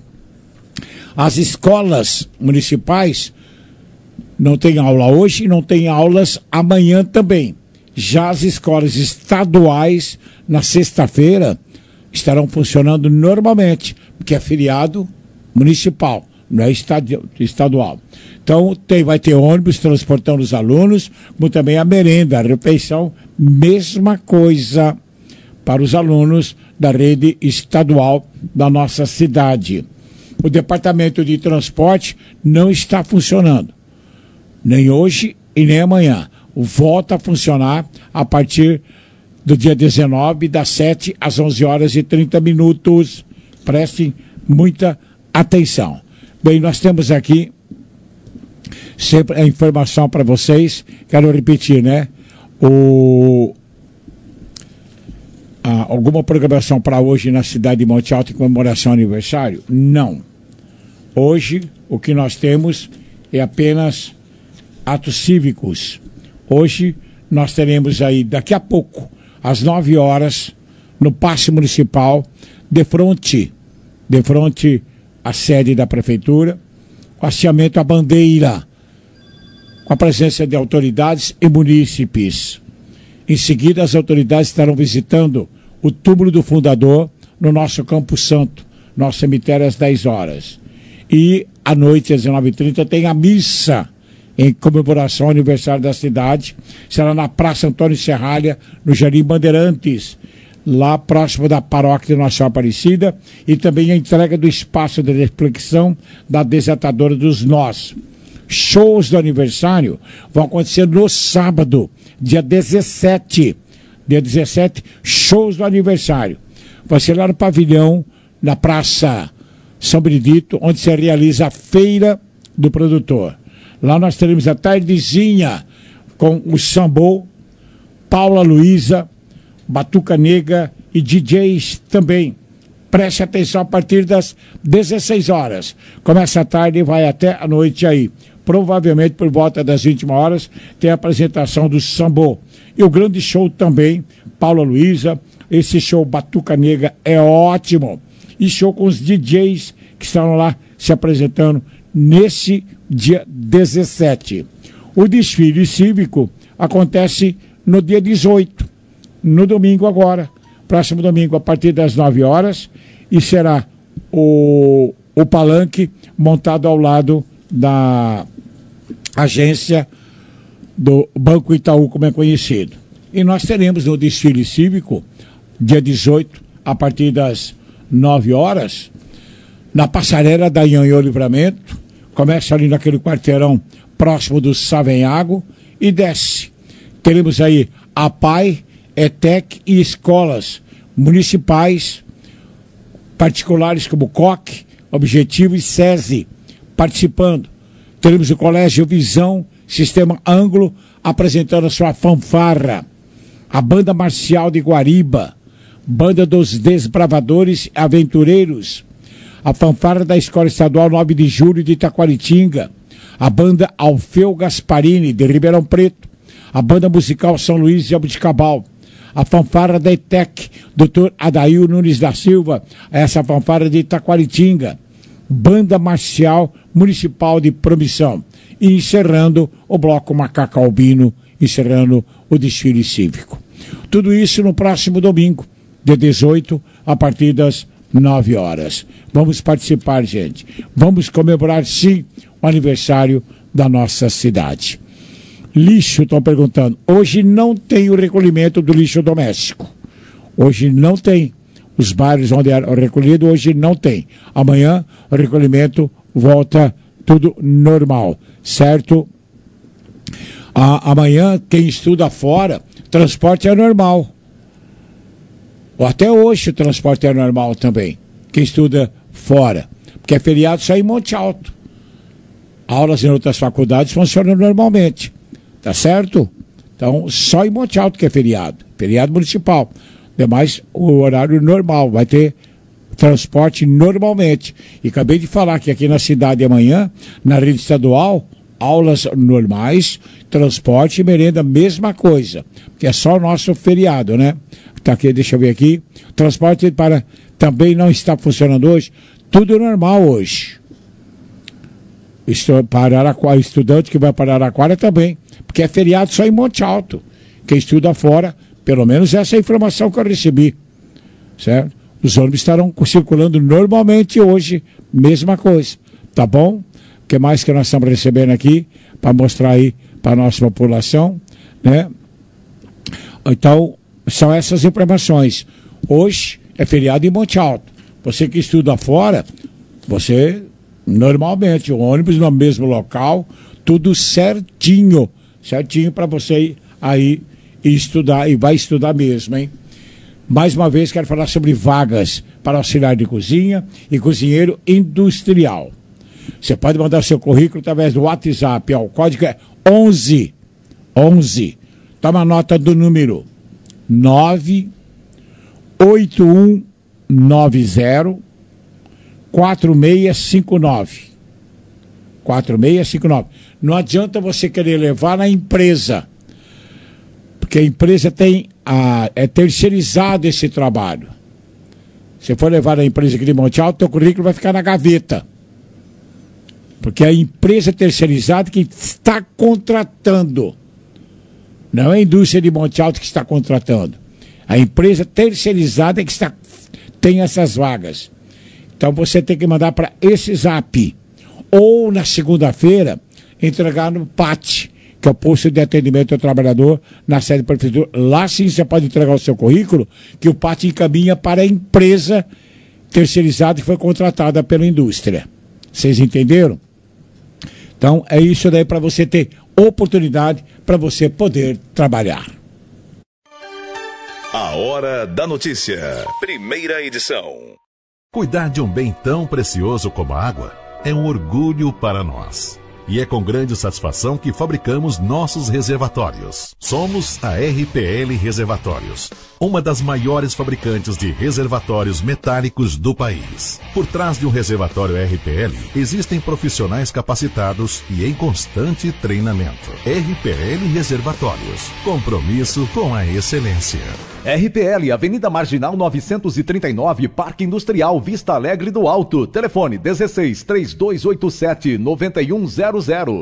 As escolas municipais não têm aula hoje e não têm aulas amanhã também. Já as escolas estaduais, na sexta-feira, estarão funcionando normalmente, porque é feriado municipal, não é estadual. Então, tem, vai ter ônibus transportando os alunos, como também a merenda, a refeição, mesma coisa para os alunos da rede estadual da nossa cidade. O departamento de transporte não está funcionando, nem hoje e nem amanhã. Volta a funcionar a partir do dia dezenove, das sete às onze horas e trinta minutos. Prestem muita atenção. Bem, nós temos aqui sempre a informação para vocês. Quero repetir, né? O, a, alguma programação para hoje na cidade de Monte Alto em comemoração ao aniversário? Não. Hoje, o que nós temos é apenas atos cívicos. Hoje, nós teremos aí, daqui a pouco, às nove horas, no Paço Municipal, de frente, de frente à sede da Prefeitura, o hasteamento à bandeira, com a presença de autoridades e munícipes. Em seguida, as autoridades estarão visitando o túmulo do fundador no nosso Campo Santo, nosso cemitério, às dez horas. E, à noite, às dezenove e trinta, tem a missa em comemoração ao aniversário da cidade. Será na Praça Antônio Serralha, no Jardim Bandeirantes, lá próximo da paróquia de Nossa Senhora Aparecida, e também a entrega do espaço de reflexão da Desatadora dos Nós. Shows do aniversário vão acontecer no sábado, dia dezessete. Dia dezessete, shows do aniversário. Vai ser lá no pavilhão, na Praça São Benedito, onde se realiza a Feira do Produtor. Lá nós teremos a tardezinha com o Sambô, Paula Luísa, Batuca Negra e D Js também. Preste atenção a partir das dezesseis horas. Começa a tarde e vai até a noite aí. Provavelmente por volta das vinte horas tem a apresentação do Sambô. E o grande show também, Paula Luísa, Esse show Batuca Negra é ótimo. E show com os D Js que estão lá se apresentando nesse dia dezessete. O desfile cívico acontece no dia dezoito, no domingo agora, próximo domingo, a partir das nove horas, e será o, o palanque montado ao lado da agência do Banco Itaú, como é conhecido. E nós teremos no desfile cívico, dia dezoito, a partir das nove horas, na passarela da Anhanhã Livramento, começa ali naquele quarteirão próximo do Savenhago e desce. Teremos aí a P A I, ETEC e escolas municipais, particulares como C O C, Objetivo e SESI participando. Teremos o Colégio Visão, Sistema Ângulo, apresentando a sua fanfarra. A Banda Marcial de Guariba, Banda dos Desbravadores Aventureiros, a fanfarra da Escola Estadual nove de julho de Itaquaritinga, a Banda Alfeu Gasparini, de Ribeirão Preto, a Banda Musical São Luís de Abuticabal, a fanfarra da ETEC, doutor Adail Nunes da Silva, essa fanfarra de Itaquaritinga, Banda Marcial Municipal de Promissão, e encerrando o bloco Macaco Albino, encerrando o desfile cívico. Tudo isso no próximo domingo, dia dezoito, a partir das nove horas. Vamos participar, gente. Vamos comemorar, sim, o aniversário da nossa cidade. Lixo, estão perguntando. Hoje não tem o recolhimento do lixo doméstico. Hoje não tem. Os bairros onde era recolhido, hoje não tem. Amanhã, o recolhimento volta tudo normal, certo? A, amanhã, quem estuda fora, transporte é normal. Ou até hoje o transporte é normal também. Quem estuda fora. Porque é feriado só em Monte Alto. Aulas em outras faculdades funcionam normalmente. Tá certo? Então, só em Monte Alto que é feriado. Feriado municipal. Demais, o horário normal. Vai ter transporte normalmente. E acabei de falar que aqui na cidade amanhã, na rede estadual, aulas normais, transporte e merenda, mesma coisa. Porque é só o nosso feriado, né? Tá aqui, deixa eu ver aqui. Transporte para também não está funcionando hoje. Tudo normal hoje. Estou para Araraquara, estudante que vai para Araraquara também. Porque é feriado só em Monte Alto. Quem estuda fora, pelo menos essa é a informação que eu recebi. Certo? Os ônibus estarão circulando normalmente hoje. Mesma coisa. Tá bom? O que mais que nós estamos recebendo aqui para mostrar aí para a nossa população, né? Então, são essas informações. Hoje é feriado em Monte Alto. Você que estuda fora, você, normalmente, o ônibus no mesmo local, tudo certinho. Certinho para você ir aí e estudar, e vai estudar mesmo, hein? Mais uma vez, quero falar sobre vagas para auxiliar de cozinha e cozinheiro industrial. Você pode mandar seu currículo através do WhatsApp, ó, o código é onze onze. Toma nota do número nove oito um nove zero quatro seis cinco nove. quatro seis cinco nove. Não adianta você querer levar na empresa, porque a empresa tem a, é terceirizado esse trabalho. Se for levar na empresa aqui de Monte Alto, teu currículo vai ficar na gaveta. Porque é a empresa terceirizada que está contratando. Não é a indústria de Monte Alto que está contratando. A empresa terceirizada é que está, tem essas vagas. Então você tem que mandar para esse zap. Ou na segunda-feira, entregar no P A T, que é o posto de atendimento ao trabalhador na sede da prefeitura. Lá sim você pode entregar o seu currículo, que o P A T encaminha para a empresa terceirizada que foi contratada pela indústria. Vocês entenderam? Então é isso daí para você ter oportunidade para você poder trabalhar. A Hora da Notícia, primeira edição. Cuidar de um bem tão precioso como a água é um orgulho para nós. E é com grande satisfação que fabricamos nossos reservatórios. Somos a R P L Reservatórios. uma das maiores fabricantes de reservatórios metálicos do país. Por trás de um reservatório R P L, existem profissionais capacitados e em constante treinamento. R P L Reservatórios. Compromisso com a excelência. R P L, Avenida Marginal novecentos e trinta e nove, Parque Industrial, Vista Alegre do Alto. Telefone dezesseis, três dois oito sete, nove um zero zero.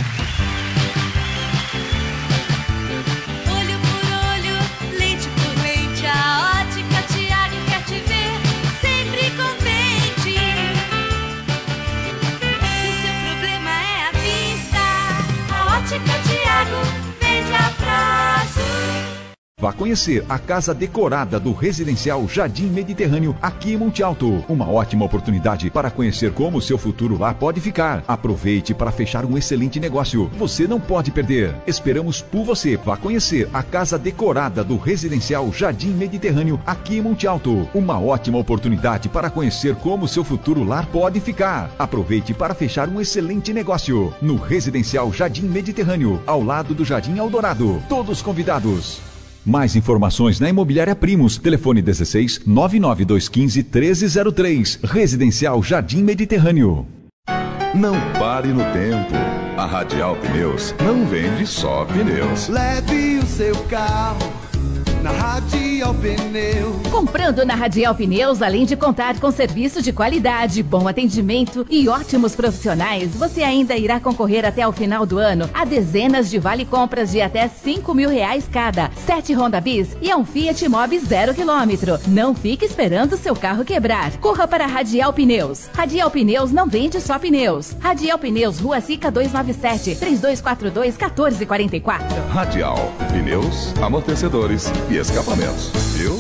Vá conhecer a casa decorada do Residencial Jardim Mediterrâneo, aqui em Monte Alto. Uma ótima oportunidade para conhecer como o seu futuro lá pode ficar. Aproveite para fechar um excelente negócio. Você não pode perder. Esperamos por você. Vá conhecer a casa decorada do Residencial Jardim Mediterrâneo, aqui em Monte Alto. Uma ótima oportunidade para conhecer como o seu futuro lá pode ficar. Aproveite para fechar um excelente negócio. No Residencial Jardim Mediterrâneo, ao lado do Jardim Eldorado. Todos convidados. Mais informações na Imobiliária Primos. Telefone dezesseis, nove nove dois um cinco, um três zero três. Residencial Jardim Mediterrâneo. Não pare no tempo. A Radial Pneus não vende só pneus. Leve o seu carro na Radial Pneus. Comprando na Radial Pneus, além de contar com serviço de qualidade, bom atendimento e ótimos profissionais, você ainda irá concorrer até o final do ano a dezenas de vale-compras de até cinco mil reais cada, sete Honda Bis e um Fiat Mobi zero quilômetro. Não fique esperando seu carro quebrar. Corra para a Radial Pneus. Radial Pneus não vende só pneus. Radial Pneus, Rua Sica duzentos e noventa e sete, três dois quatro dois, um quatro quatro quatro. Radial, pneus, amortecedores e escapamentos, viu?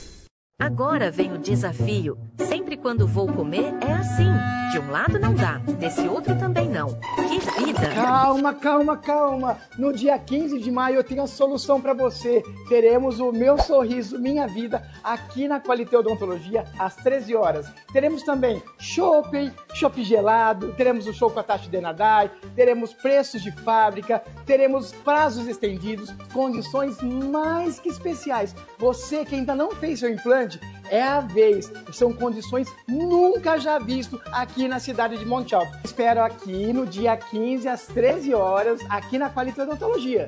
Agora vem o desafio. Sempre quando vou comer é assim. De um lado não dá, desse outro também não. Que vida! Calma, calma, calma. No dia quinze de maio eu tenho a solução para você. Teremos o Meu Sorriso, Minha Vida aqui na Qualité Odontologia às treze horas. Teremos também chopp, chopp gelado, teremos o show com a Tati Denadai, teremos preços de fábrica, teremos prazos estendidos, condições mais que especiais. Você que ainda não fez seu implante, é a vez. São condições nunca já visto aqui na cidade de Monte Alto. Espero aqui no dia quinze às treze horas, aqui na Qualité Odontologia.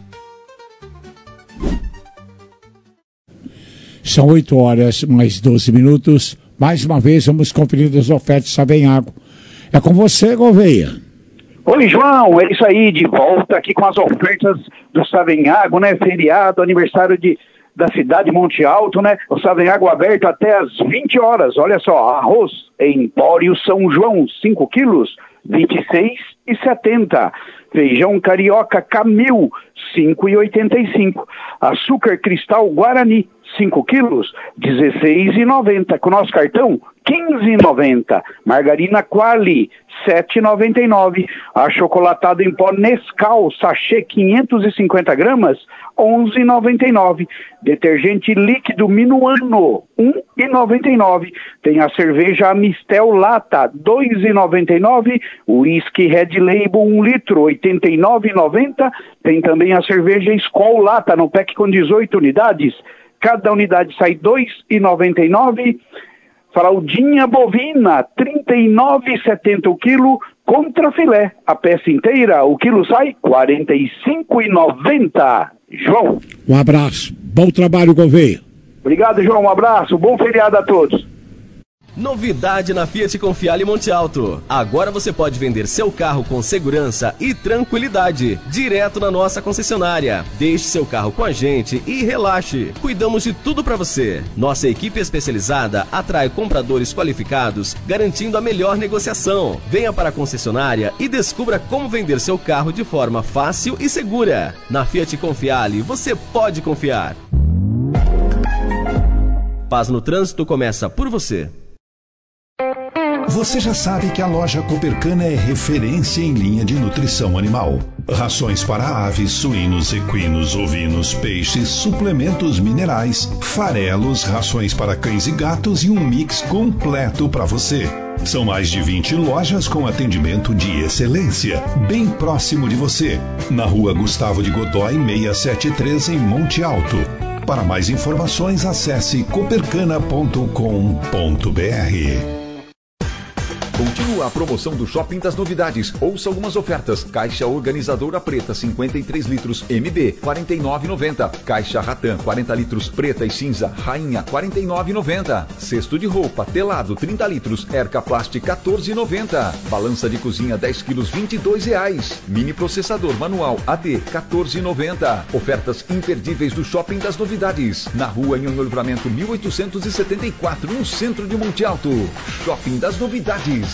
São oito horas mais doze minutos. Mais uma vez vamos conferir as ofertas Savenhago. É com você, Gouveia. Oi, João, é isso aí, de volta aqui com as ofertas do Savenhago, né? Feriado, aniversário de da cidade de Monte Alto, né? O Savenhago aberto até às vinte horas. Olha só, arroz Empório São João, cinco quilos, vinte e seis reais e setenta centavos. Feijão carioca Camil, cinco reais e oitenta e cinco centavos. Açúcar cristal Guarani, cinco quilos, dezesseis reais e noventa centavos. Com nosso cartão, quinze reais e noventa centavos. Margarina Quali, sete reais e noventa e nove centavos. Achocolatado em pó Nescau, sachê quinhentos e cinquenta gramas, onze reais e noventa e nove centavos. Detergente líquido Minuano, um real e noventa e nove centavos. Tem a cerveja Amistel Lata, dois reais e noventa e nove centavos. Whisky Red Label, um litro, oitenta e nove reais e noventa centavos. Tem também a cerveja Skol Lata, no pack com dezoito unidades. Cada unidade sai dois reais e noventa e nove centavos. Fraldinha bovina, trinta e nove reais e setenta centavos o quilo, contra filé. A peça inteira, o quilo sai quarenta e cinco reais e noventa centavos. João. Um abraço. Bom trabalho, Gouveia. Obrigado, João. Um abraço. Bom feriado a todos. Novidade na Fiat Confiale Monte Alto. Agora você pode vender seu carro com segurança e tranquilidade, direto na nossa concessionária. Deixe seu carro com a gente e relaxe. Cuidamos de tudo para você. Nossa equipe especializada atrai compradores qualificados, garantindo a melhor negociação. Venha para a concessionária e descubra como vender seu carro de forma fácil e segura. Na Fiat Confiale, você pode confiar. Paz no Trânsito começa por você. Você já sabe que a loja Coopercana é referência em linha de nutrição animal. Rações para aves, suínos, equinos, ovinos, peixes, suplementos minerais, farelos, rações para cães e gatos e um mix completo para você. São mais de vinte lojas com atendimento de excelência, bem próximo de você. Na rua Gustavo de Godói, seiscentos e setenta e três, em Monte Alto. Para mais informações, acesse copercana ponto com ponto br. Continua a promoção do Shopping das Novidades. Ouça algumas ofertas. Caixa organizadora preta cinquenta e três litros M B quarenta e nove reais e noventa centavos. Caixa Ratan quarenta litros preta e cinza Rainha quarenta e nove reais e noventa centavos. Cesto de roupa telado trinta litros Erca Plast quatorze reais e noventa centavos. Balança de cozinha dez quilos vinte e dois reais. Mini processador manual A D quatorze reais e noventa centavos. Ofertas imperdíveis do Shopping das Novidades. Na rua Anhonho Livramento mil oitocentos e setenta e quatro, no centro de Monte Alto. Shopping das Novidades.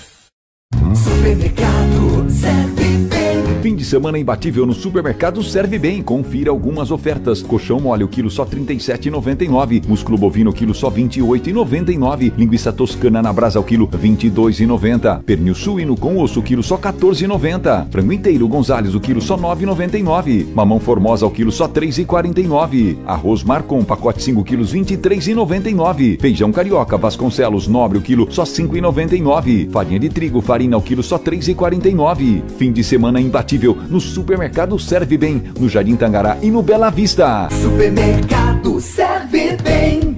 Supermercado Serve Bem. Fim de semana imbatível no Supermercado Serve Bem. Confira algumas ofertas. Colchão mole, o quilo só trinta e sete reais e noventa e nove centavos. Músculo bovino, o quilo só vinte e oito reais e noventa e nove centavos. Linguiça toscana na brasa, o quilo vinte e dois reais e noventa centavos. Pernil suíno com osso, o quilo só quatorze reais e noventa centavos. Frango inteiro Gonzales, o quilo só nove reais e noventa e nove centavos. Mamão Formosa, o quilo só três reais e quarenta e nove centavos. Arroz Marcon, pacote cinco quilos, vinte e três reais e noventa e nove centavos. Feijão Carioca Vasconcelos Nobre, o quilo só cinco reais e noventa e nove centavos. Farinha de trigo Farina, o quilo só três reais e quarenta e nove centavos. Fim de semana imbatível no Supermercado Serve Bem, no Jardim Tangará e no Bela Vista. Supermercado Serve Bem.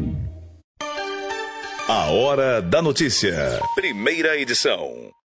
A Hora da Notícia. Primeira edição.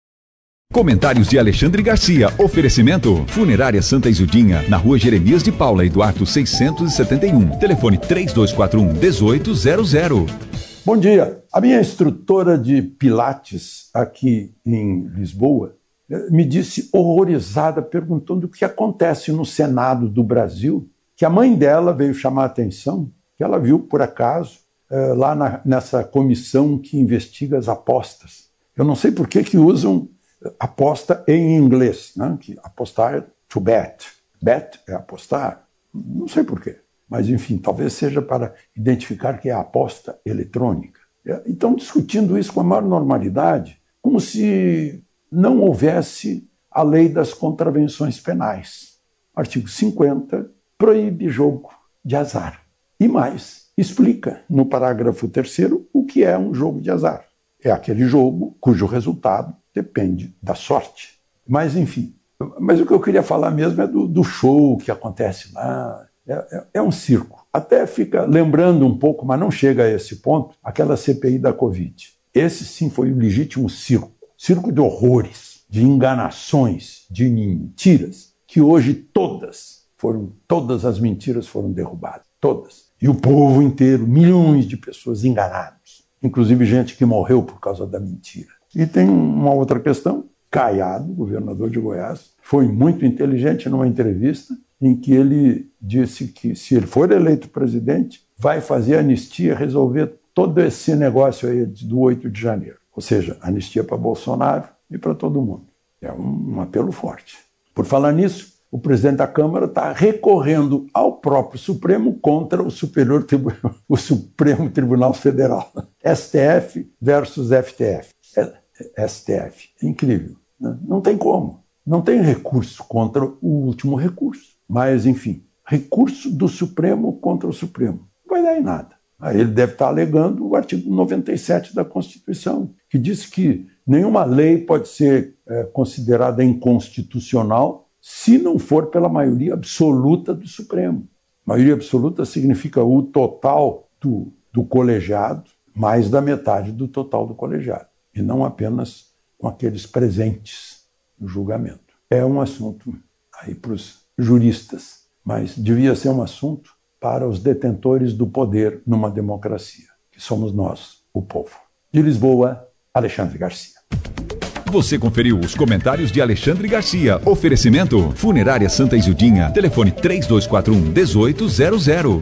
Comentários de Alexandre Garcia. Oferecimento: Funerária Santa Isildinha, na rua Jeremias de Paula, Eduardo seiscentos e setenta e um. Telefone três dois quatro um, um oito zero zero. Bom dia. A minha instrutora de Pilates aqui em Lisboa me disse horrorizada, perguntando o que acontece no Senado do Brasil, que a mãe dela veio chamar a atenção, que ela viu, por acaso, lá na, nessa comissão que investiga as apostas. Eu não sei por que que usam aposta em inglês, né? Que apostar é to bet. Bet é apostar. Não sei por quê. Mas, enfim, talvez seja para identificar que é aposta eletrônica. Então, discutindo isso com a maior normalidade, como se não houvesse a lei das contravenções penais. Artigo cinquenta proíbe jogo de azar. E mais, explica no parágrafo terceiro o que é um jogo de azar. É aquele jogo cujo resultado depende da sorte. Mas, enfim, mas o que eu queria falar mesmo é do, do show que acontece lá. É, é, é um circo. Até fica lembrando um pouco, mas não chega a esse ponto, aquela C P I da Covid. Esse sim foi o legítimo circo. Circo de horrores, de enganações, de mentiras, que hoje todas foram, todas as mentiras foram derrubadas. Todas. E o povo inteiro, milhões de pessoas enganadas. Inclusive gente que morreu por causa da mentira. E tem uma outra questão. Caiado, governador de Goiás, foi muito inteligente numa entrevista em que ele disse que, se ele for eleito presidente, vai fazer anistia, resolver todo esse negócio aí do oito de janeiro. Ou seja, anistia para Bolsonaro e para todo mundo. É um, um apelo forte. Por falar nisso, o presidente da Câmara está recorrendo ao próprio Supremo contra o, Superior Tribu... o Supremo Tribunal Federal. S T F versus F T F. É, S T F. É incrível. Né? Não tem como. Não tem recurso contra o último recurso. Mas, enfim, recurso do Supremo contra o Supremo. Não vai dar em nada. Aí ele deve estar alegando o artigo noventa e sete da Constituição, que diz que nenhuma lei pode ser é, considerada inconstitucional se não for pela maioria absoluta do Supremo. Maioria absoluta significa o total do, do colegiado, mais da metade do total do colegiado, e não apenas com aqueles presentes no julgamento. É um assunto aí para os juristas, mas devia ser um assunto para os detentores do poder numa democracia, que somos nós, o povo. De Lisboa, Alexandre Garcia. Você conferiu os comentários de Alexandre Garcia. Oferecimento: Funerária Santa Isildinha. Telefone três dois quatro um, um oito zero zero.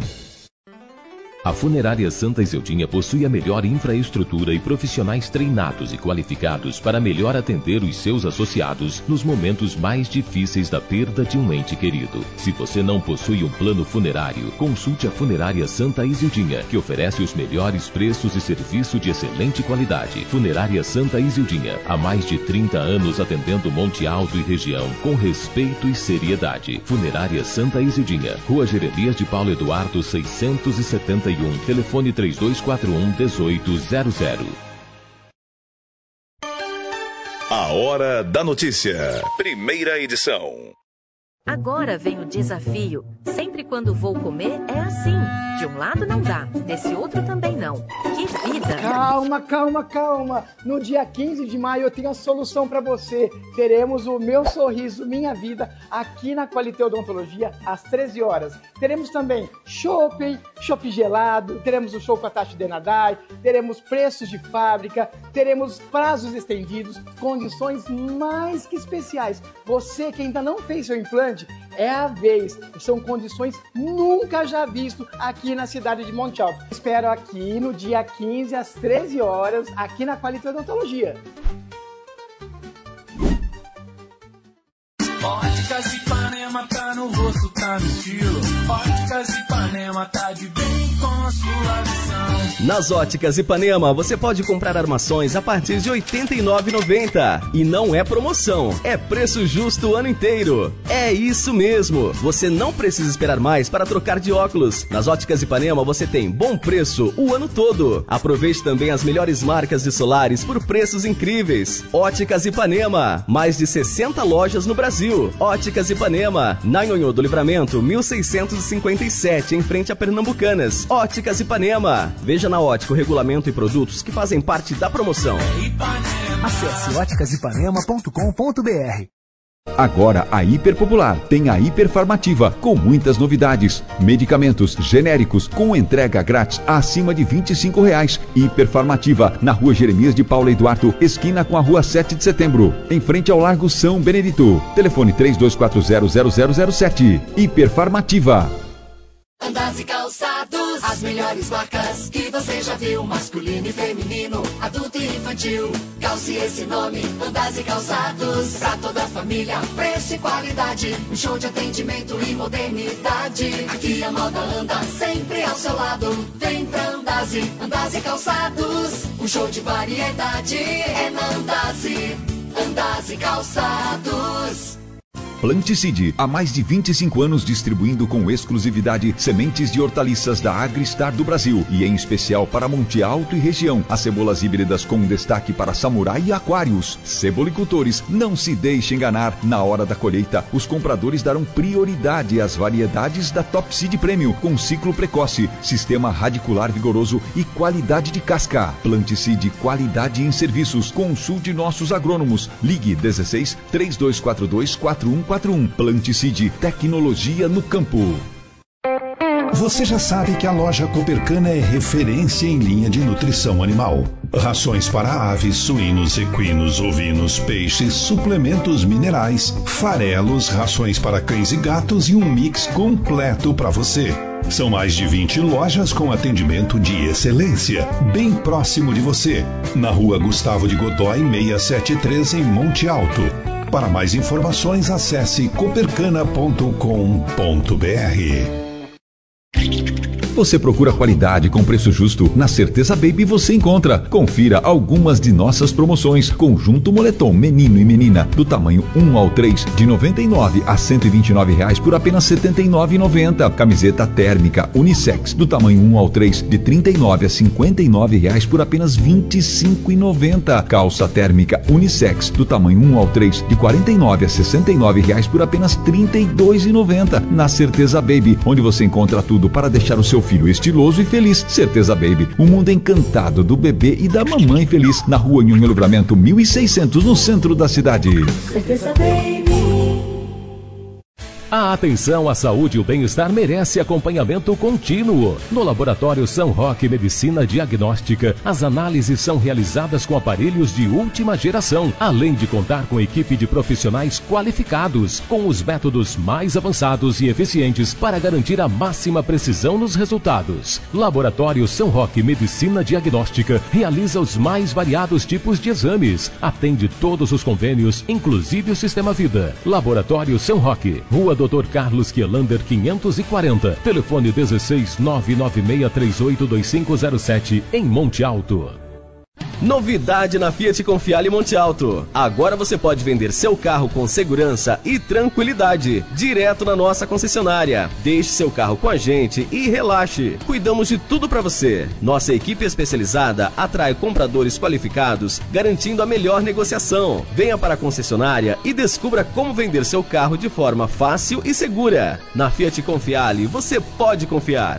A Funerária Santa Isildinha possui a melhor infraestrutura e profissionais treinados e qualificados para melhor atender os seus associados nos momentos mais difíceis da perda de um ente querido. Se você não possui um plano funerário, consulte a Funerária Santa Isildinha, que oferece os melhores preços e serviço de excelente qualidade. Funerária Santa Isildinha, há mais de trinta anos atendendo Monte Alto e região com respeito e seriedade. Funerária Santa Isildinha, Rua Jeremias de Paulo Eduardo seiscentos e setenta e um, telefone três dois quatro um, um oito zero zero. A Hora da Notícia, primeira edição. Agora vem o desafio. Sempre quando vou comer é assim. De um lado não dá, desse outro também não. Que vida! Calma, calma, calma. No dia quinze de maio eu tenho a solução para você. Teremos o Meu Sorriso, Minha Vida aqui na Qualité Odontologia às treze horas. Teremos também shopping, shopping gelado, teremos o show com a Tati Denadai, teremos preços de fábrica, teremos prazos estendidos, condições mais que especiais. Você que ainda não fez seu implante, é a vez. São condições nunca já visto aqui na cidade de Monte Alto. Espero aqui no dia quinze às treze horas, aqui na Qualité Odontologia. Óticas Ipanema tá no rosto, tá no estilo. Óticas Ipanema tá de bem com a sua visão. Nas Óticas Ipanema você pode comprar armações a partir de oitenta e nove reais e noventa centavos. E não é promoção, é preço justo o ano inteiro. É isso mesmo, você não precisa esperar mais para trocar de óculos. Nas Óticas Ipanema você tem bom preço o ano todo. Aproveite também as melhores marcas de solares por preços incríveis. Óticas Ipanema, mais de sessenta lojas no Brasil. Óticas Ipanema, na Nhonhô do Livramento, mil seiscentos e cinquenta e sete, em frente a Pernambucanas. Óticas Ipanema. Veja na Ótica o regulamento e produtos que fazem parte da promoção. Acesse óticas ipanema ponto com ponto br. Agora a Hiperpopular tem a Hiperfarmativa, com muitas novidades. Medicamentos genéricos com entrega grátis acima de vinte e cinco reais. Hiperfarmativa, na Rua Jeremias de Paula Eduardo, esquina com a Rua sete de setembro, em frente ao Largo São Benedito. Telefone três dois quatro zero zero zero zero sete. Hiperfarmativa. Andas e calçados, as melhores marcas que você já viu, masculino e feminino, adulto e infantil. Calce esse nome, Andas e Calçados, pra toda a família, preço e qualidade, um show de atendimento e modernidade. Aqui a moda anda sempre ao seu lado, vem pra Andas, Andas e Calçados, um show de variedade é na Andas, Andas e Calçados. Planticide, há mais de vinte e cinco anos distribuindo com exclusividade sementes de hortaliças da Agristar do Brasil e em especial para Monte Alto e região. As cebolas híbridas com destaque para samurai e aquários. Cebolicultores, não se deixe enganar. Na hora da colheita, os compradores darão prioridade às variedades da Top Seed Premium com ciclo precoce, sistema radicular vigoroso e qualidade de casca. Planticide, qualidade em serviços. Consulte nossos agrônomos. Ligue dezesseis, três dois quatro dois, quatro um quatro um. Planticide, tecnologia no campo. Você já sabe que a loja Copercana é referência em linha de nutrição animal. Rações para aves, suínos, equinos, ovinos, peixes, suplementos minerais, farelos, rações para cães e gatos e um mix completo para você. São mais de vinte lojas com atendimento de excelência, bem próximo de você. Na Rua Gustavo de Godói, seiscentos e setenta e três, em Monte Alto. Para mais informações, acesse copercana ponto com ponto br. Você procura qualidade com preço justo? Na Certeza Baby você encontra. Confira algumas de nossas promoções. Conjunto moletom menino e menina do tamanho um ao três de noventa e nove a cento e vinte e nove reais por apenas setenta e nove reais e noventa centavos. Camiseta térmica unissex do tamanho um ao três de trinta e nove a cinquenta e nove reais por apenas vinte e cinco reais e noventa centavos. Calça térmica unissex do tamanho um ao três de quarenta e nove a sessenta e nove reais por apenas trinta e dois reais e noventa centavos. Na Certeza Baby, onde você encontra tudo para deixar o seu filho estiloso e feliz. Certeza Baby, o mundo encantado do bebê e da mamãe feliz. Na Rua Nhonhô Livramento mil e seiscentos, no centro da cidade. Certeza Baby. A atenção à saúde e o bem-estar merece acompanhamento contínuo. No Laboratório São Roque Medicina Diagnóstica, as análises são realizadas com aparelhos de última geração, além de contar com equipe de profissionais qualificados, com os métodos mais avançados e eficientes para garantir a máxima precisão nos resultados. Laboratório São Roque Medicina Diagnóstica realiza os mais variados tipos de exames, atende todos os convênios, inclusive o Sistema Vida. Laboratório São Roque, Rua doutor Carlos Kielander quinhentos e quarenta, telefone dezesseis, nove nove seis três oito dois cinco zero sete, em Monte Alto. Novidade na Fiat Confiale Monte Alto. Agora você pode vender seu carro com segurança e tranquilidade, direto na nossa concessionária. Deixe seu carro com a gente e relaxe. Cuidamos de tudo para você. Nossa equipe especializada atrai compradores qualificados, garantindo a melhor negociação. Venha para a concessionária e descubra como vender seu carro de forma fácil e segura. Na Fiat Confiale, você pode confiar.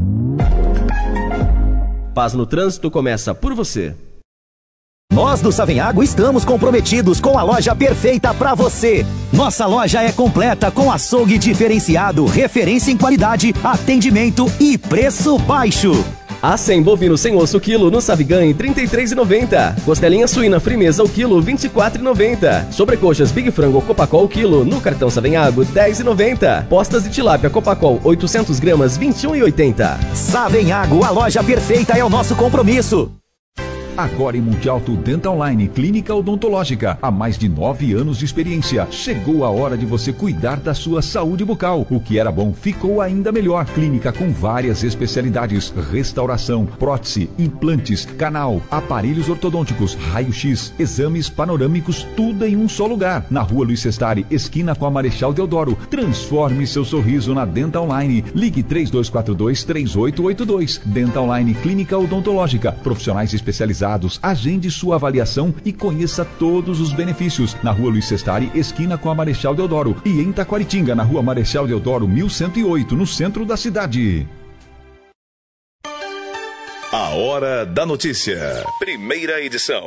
Paz no trânsito começa por você. Nós do Savenhago estamos comprometidos com a loja perfeita para você. Nossa loja é completa com açougue diferenciado, referência em qualidade, atendimento e preço baixo. Acém bovino sem osso quilo no Savigan trinta e três reais e noventa centavos. Costelinha suína frimeza o quilo vinte e quatro reais e noventa centavos. Sobrecoxas Big Frango Copacol dez no cartão Savenhago dez reais e noventa centavos. Postas de tilápia Copacol oitocentas gramas vinte e um reais e oitenta centavos. Savenhago, a loja perfeita é o nosso compromisso. Agora em Monte Alto Dental Line, clínica odontológica, há mais de nove anos de experiência. Chegou a hora de você cuidar da sua saúde bucal. O que era bom ficou ainda melhor. Clínica com várias especialidades: restauração, prótese, implantes, canal, aparelhos ortodônticos, raio-x, exames panorâmicos, tudo em um só lugar. Na rua Luiz Sestari, esquina com a Marechal Deodoro. Transforme seu sorriso na Dental Line. Ligue três dois quatro dois, três oito oito dois. Dental Line Clínica Odontológica. Profissionais especializados. Agende sua avaliação e conheça todos os benefícios. Na rua Luiz Sestari, esquina com a Marechal Deodoro. E em Taquaritinga, na rua Marechal Deodoro, mil cento e oito, no centro da cidade. A Hora da Notícia. Primeira edição.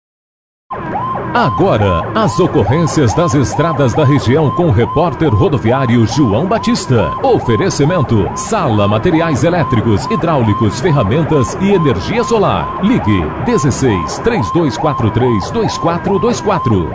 Agora, as ocorrências das estradas da região com o repórter rodoviário João Batista. Oferecimento: Sala Materiais Elétricos, Hidráulicos, Ferramentas e Energia Solar. Ligue dezesseis, três dois quatro três, dois quatro dois quatro.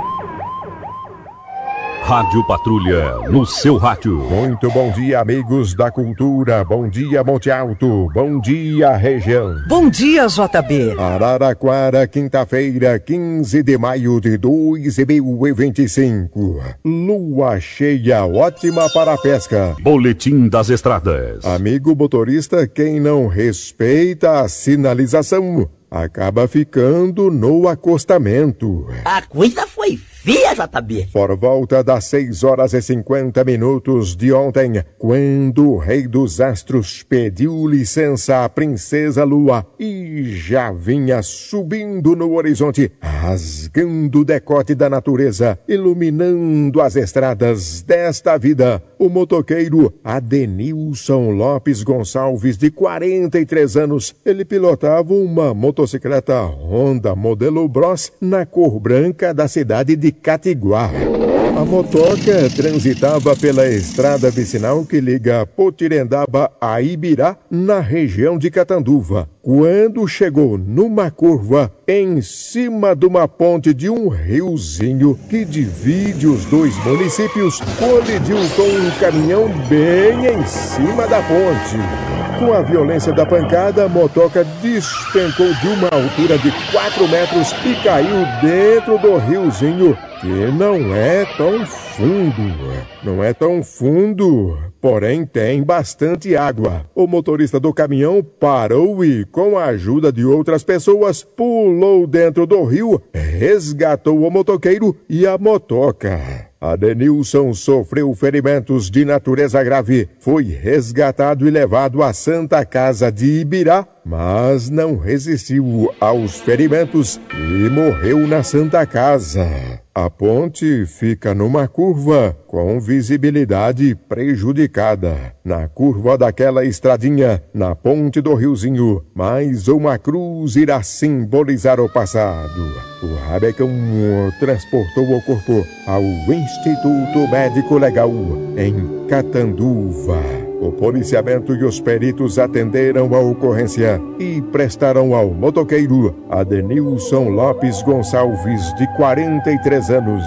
Rádio Patrulha, no seu rádio. Muito bom dia, amigos da cultura. Bom dia, Monte Alto. Bom dia, região. Bom dia, J B. Araraquara, quinta-feira, quinze de maio de dois mil e vinte e cinco. Lua cheia, ótima para a pesca. Boletim das estradas. Amigo motorista, quem não respeita a sinalização acaba ficando no acostamento. A coisa foi feia, J B. Por volta das seis horas e cinquenta minutos de ontem, quando o rei dos astros pediu licença à princesa Lua e já vinha subindo no horizonte, rasgando o decote da natureza, iluminando as estradas desta vida, o motoqueiro Adenilson Lopes Gonçalves, de quarenta e três anos, ele pilotava uma motocicleta Honda modelo Bros na cor branca da cidade de Catiguá. A motoca transitava pela estrada vicinal que liga Potirendaba a Ibirá, na região de Catanduva, quando chegou numa curva em cima de uma ponte de um riozinho que divide os dois municípios, colidiu com um caminhão bem em cima da ponte. Com a violência da pancada, a motoca despencou de uma altura de quatro metros e caiu dentro do riozinho, que não é tão fundo. Não é tão fundo, porém tem bastante água. O motorista do caminhão parou e, com a ajuda de outras pessoas, pulou dentro do rio, resgatou o motoqueiro e a motoca. Adenilson sofreu ferimentos de natureza grave, foi resgatado e levado à Santa Casa de Ibirá, mas não resistiu aos ferimentos e morreu na Santa Casa. A ponte fica numa curva com visibilidade prejudicada. Na curva daquela estradinha, na ponte do riozinho, mais uma cruz irá simbolizar o passado. O rabecão transportou o corpo ao Instituto Médico Legal em Catanduva. O policiamento e os peritos atenderam a ocorrência e prestaram ao motoqueiro Adenilson Lopes Gonçalves, de quarenta e três anos,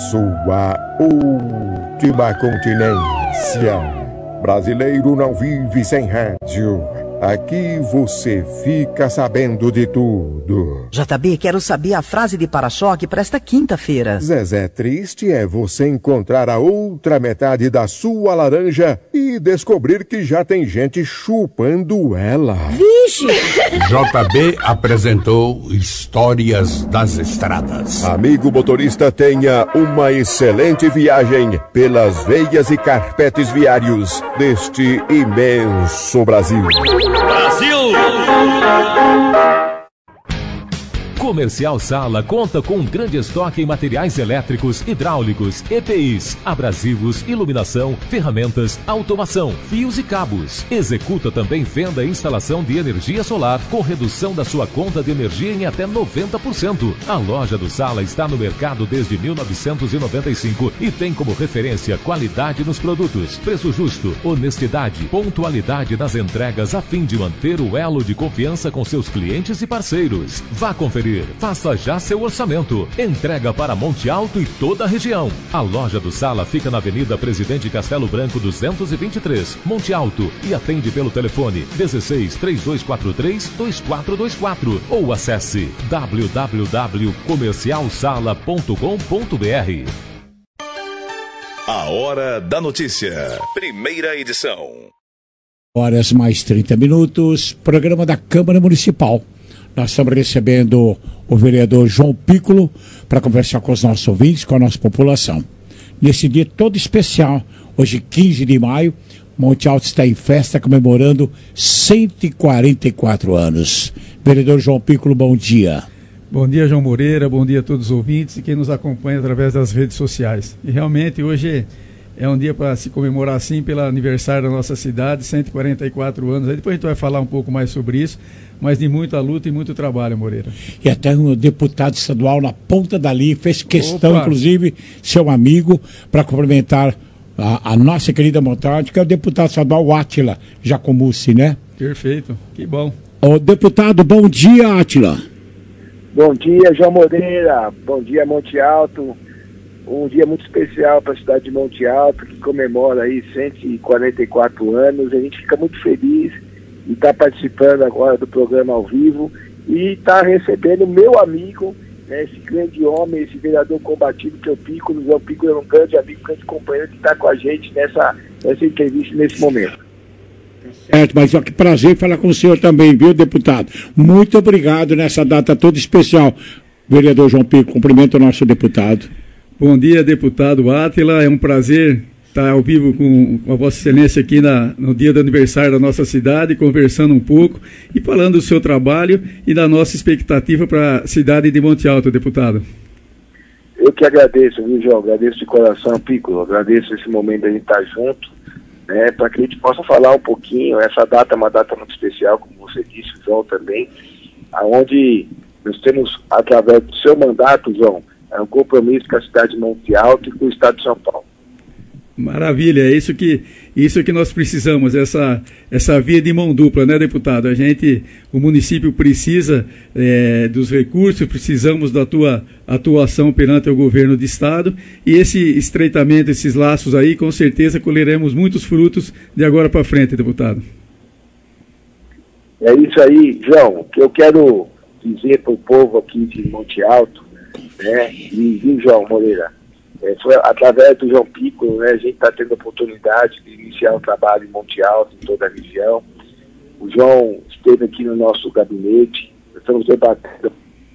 sua última continência. Brasileiro não vive sem rádio. Aqui você fica sabendo de tudo. J B, quero saber a frase de para-choque para esta quinta-feira. Zezé, triste é você encontrar a outra metade da sua laranja e descobrir que já tem gente chupando ela. Vixe! J B apresentou Histórias das Estradas. Amigo motorista, tenha uma excelente viagem pelas veias e carpetes viários deste imenso Brasil. Brasil! Comercial Sala conta com um grande estoque em materiais elétricos, hidráulicos, E P Is, abrasivos, iluminação, ferramentas, automação, fios e cabos. Executa também venda e instalação de energia solar com redução da sua conta de energia em até noventa por cento. A loja do Sala está no mercado desde mil novecentos e noventa e cinco e tem como referência qualidade nos produtos, preço justo, honestidade, pontualidade nas entregas a fim de manter o elo de confiança com seus clientes e parceiros. Vá conferir. Faça já seu orçamento. Entrega para Monte Alto e toda a região. A loja do Sala fica na Avenida Presidente Castelo Branco duzentos e vinte e três, Monte Alto, e atende pelo telefone dezesseis, três dois quatro três, dois quatro dois quatro ou acesse w w w ponto comercial sala ponto com ponto b r. A Hora da Notícia. Primeira edição. Horas mais trinta minutos. Programa da Câmara Municipal. Nós estamos recebendo o vereador João Piccolo para conversar com os nossos ouvintes, com a nossa população. Nesse dia todo especial, hoje quinze de maio, Monte Alto está em festa comemorando cento e quarenta e quatro anos. Vereador João Piccolo, bom dia. Bom dia, João Moreira, bom dia a todos os ouvintes e quem nos acompanha através das redes sociais. E realmente hoje é um dia para se comemorar assim pelo aniversário da nossa cidade, cento e quarenta e quatro anos. Aí depois a gente vai falar um pouco mais sobre isso, mas de muita luta e muito trabalho, Moreira. E até um deputado estadual na ponta dali fez questão, Opa. inclusive, seu amigo, para cumprimentar a, a nossa querida Monte, que é o deputado estadual Átila Jacomussi, né? Perfeito, que bom. Ô, deputado, bom dia, Átila. Bom dia, João Moreira. Bom dia, Monte Alto. Um dia muito especial para a cidade de Monte Alto, que comemora aí cento e quarenta e quatro anos. A gente fica muito feliz de estar participando agora do programa ao vivo e estar recebendo meu amigo, né, esse grande homem, esse vereador combativo que é o Piccolo. O João Piccolo é um grande amigo, um grande companheiro que está com a gente nessa, nessa entrevista nesse momento. Certo, mas ó, que prazer falar com o senhor também, viu, deputado? Muito obrigado nessa data toda especial. Vereador João Piccolo, cumprimento o nosso deputado. Bom dia, deputado Átila. É um prazer estar ao vivo com a Vossa Excelência aqui na, no dia do aniversário da nossa cidade, conversando um pouco e falando do seu trabalho e da nossa expectativa para a cidade de Monte Alto, deputado. Eu que agradeço, viu, João? Agradeço de coração, Piccolo. Agradeço esse momento de a gente estar junto, né, para que a gente possa falar um pouquinho. Essa data é uma data muito especial, como você disse, João, também, aonde nós temos, através do seu mandato, João, é um compromisso com a cidade de Monte Alto e com o estado de São Paulo. Maravilha, é isso que, isso que nós precisamos, essa, essa via de mão dupla, né, deputado? A gente, o município precisa é, dos recursos, precisamos da tua atuação perante o governo do estado e esse estreitamento, esses laços aí, com certeza colheremos muitos frutos de agora para frente, deputado. É isso aí, João, que eu quero dizer para o povo aqui de Monte Alto, né, e viu, João Moreira, é, foi através do João Piccolo, né, a gente está tendo a oportunidade de iniciar um trabalho em Monte Alto, em toda a região. O João esteve aqui no nosso gabinete, estamos debatendo,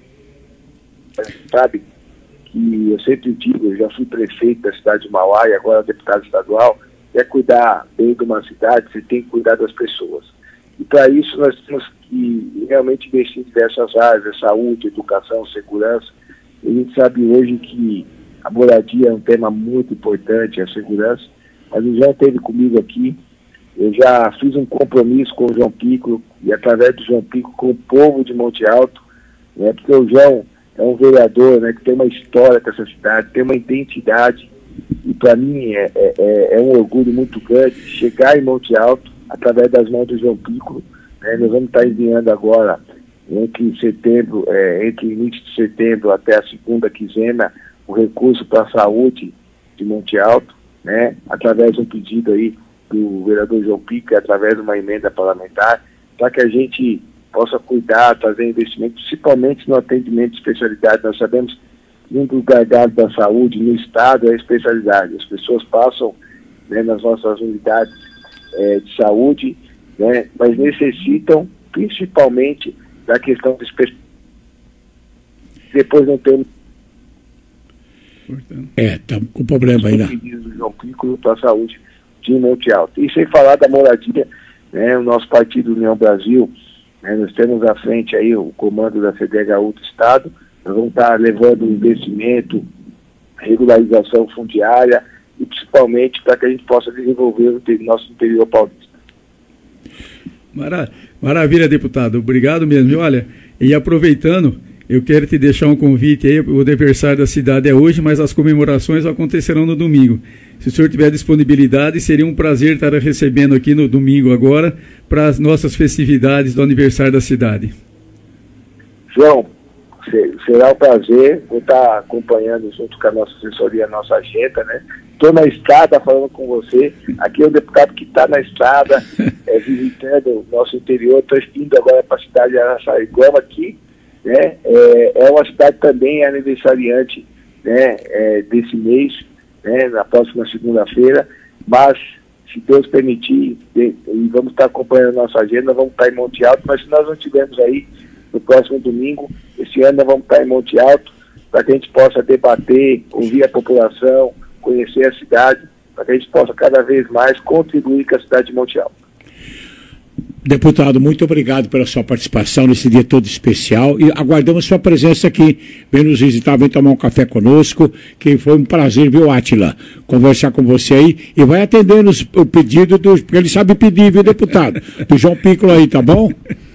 sabe, que eu sempre digo, eu já fui prefeito da cidade de Mauá e agora deputado estadual, é cuidar bem de uma cidade, você tem que cuidar das pessoas. E para isso nós temos que realmente investir em diversas áreas, saúde, educação, segurança. A gente sabe hoje que a moradia é um tema muito importante, a segurança, mas o João esteve comigo aqui, eu já fiz um compromisso com o João Piccolo e através do João Piccolo com o povo de Monte Alto, né, porque o João é um vereador, né, que tem uma história com essa cidade, tem uma identidade, e para mim é, é, é um orgulho muito grande chegar em Monte Alto através das mãos do João Piccolo, né. Nós vamos estar enviando agora entre setembro, é, entre início de setembro até a segunda quinzena, o recurso para a saúde de Monte Alto, né, através de um pedido aí do vereador João Piccolo, através de uma emenda parlamentar, para que a gente possa cuidar, trazer investimento, principalmente no atendimento de especialidade. Nós sabemos que um dos gargalos da saúde no estado é a especialidade. As pessoas passam, né, nas nossas unidades é, de saúde, né, mas necessitam principalmente da questão de especialidade. Depois não temos. É, tá com problema aí, né? Do João Piccolo para a saúde de Monte Alto. E sem falar da moradia, né, o nosso partido União Brasil, né, nós temos à frente aí o comando da C D H U do Estado, nós vamos estar levando investimento, regularização fundiária e principalmente para que a gente possa desenvolver o nosso interior paulista. Mara- Maravilha, deputado. Obrigado mesmo. E olha, e aproveitando, eu quero te deixar um convite aí. O aniversário da cidade é hoje, mas as comemorações acontecerão no domingo. Se o senhor tiver disponibilidade, seria um prazer estar recebendo aqui no domingo agora para as nossas festividades do aniversário da cidade. João, será um prazer. Vou estar acompanhando junto com a nossa assessoria, a nossa agenda, né? Estou na estrada falando com você. Aqui é o deputado que está na estrada, é, visitando o nosso interior. Estou indo agora para a cidade de Araçariguama, aqui, né? É, é uma cidade também aniversariante, né, é, desse mês, né, na próxima segunda-feira. Mas, se Deus permitir, e vamos estar acompanhando a nossa agenda, vamos estar em Monte Alto. Mas se nós não estivermos aí no próximo domingo, esse ano nós vamos estar em Monte Alto, para que a gente possa debater, ouvir a população, conhecer a cidade, para que a gente possa cada vez mais contribuir com a cidade de Monte Alto. Deputado, muito obrigado pela sua participação nesse dia todo especial e aguardamos sua presença aqui. Vem nos visitar, vem tomar um café conosco, que foi um prazer, viu, Átila, conversar com você aí e vai atendendo os, o pedido, do, porque ele sabe pedir, viu, deputado? Do João Piccolo aí, tá bom?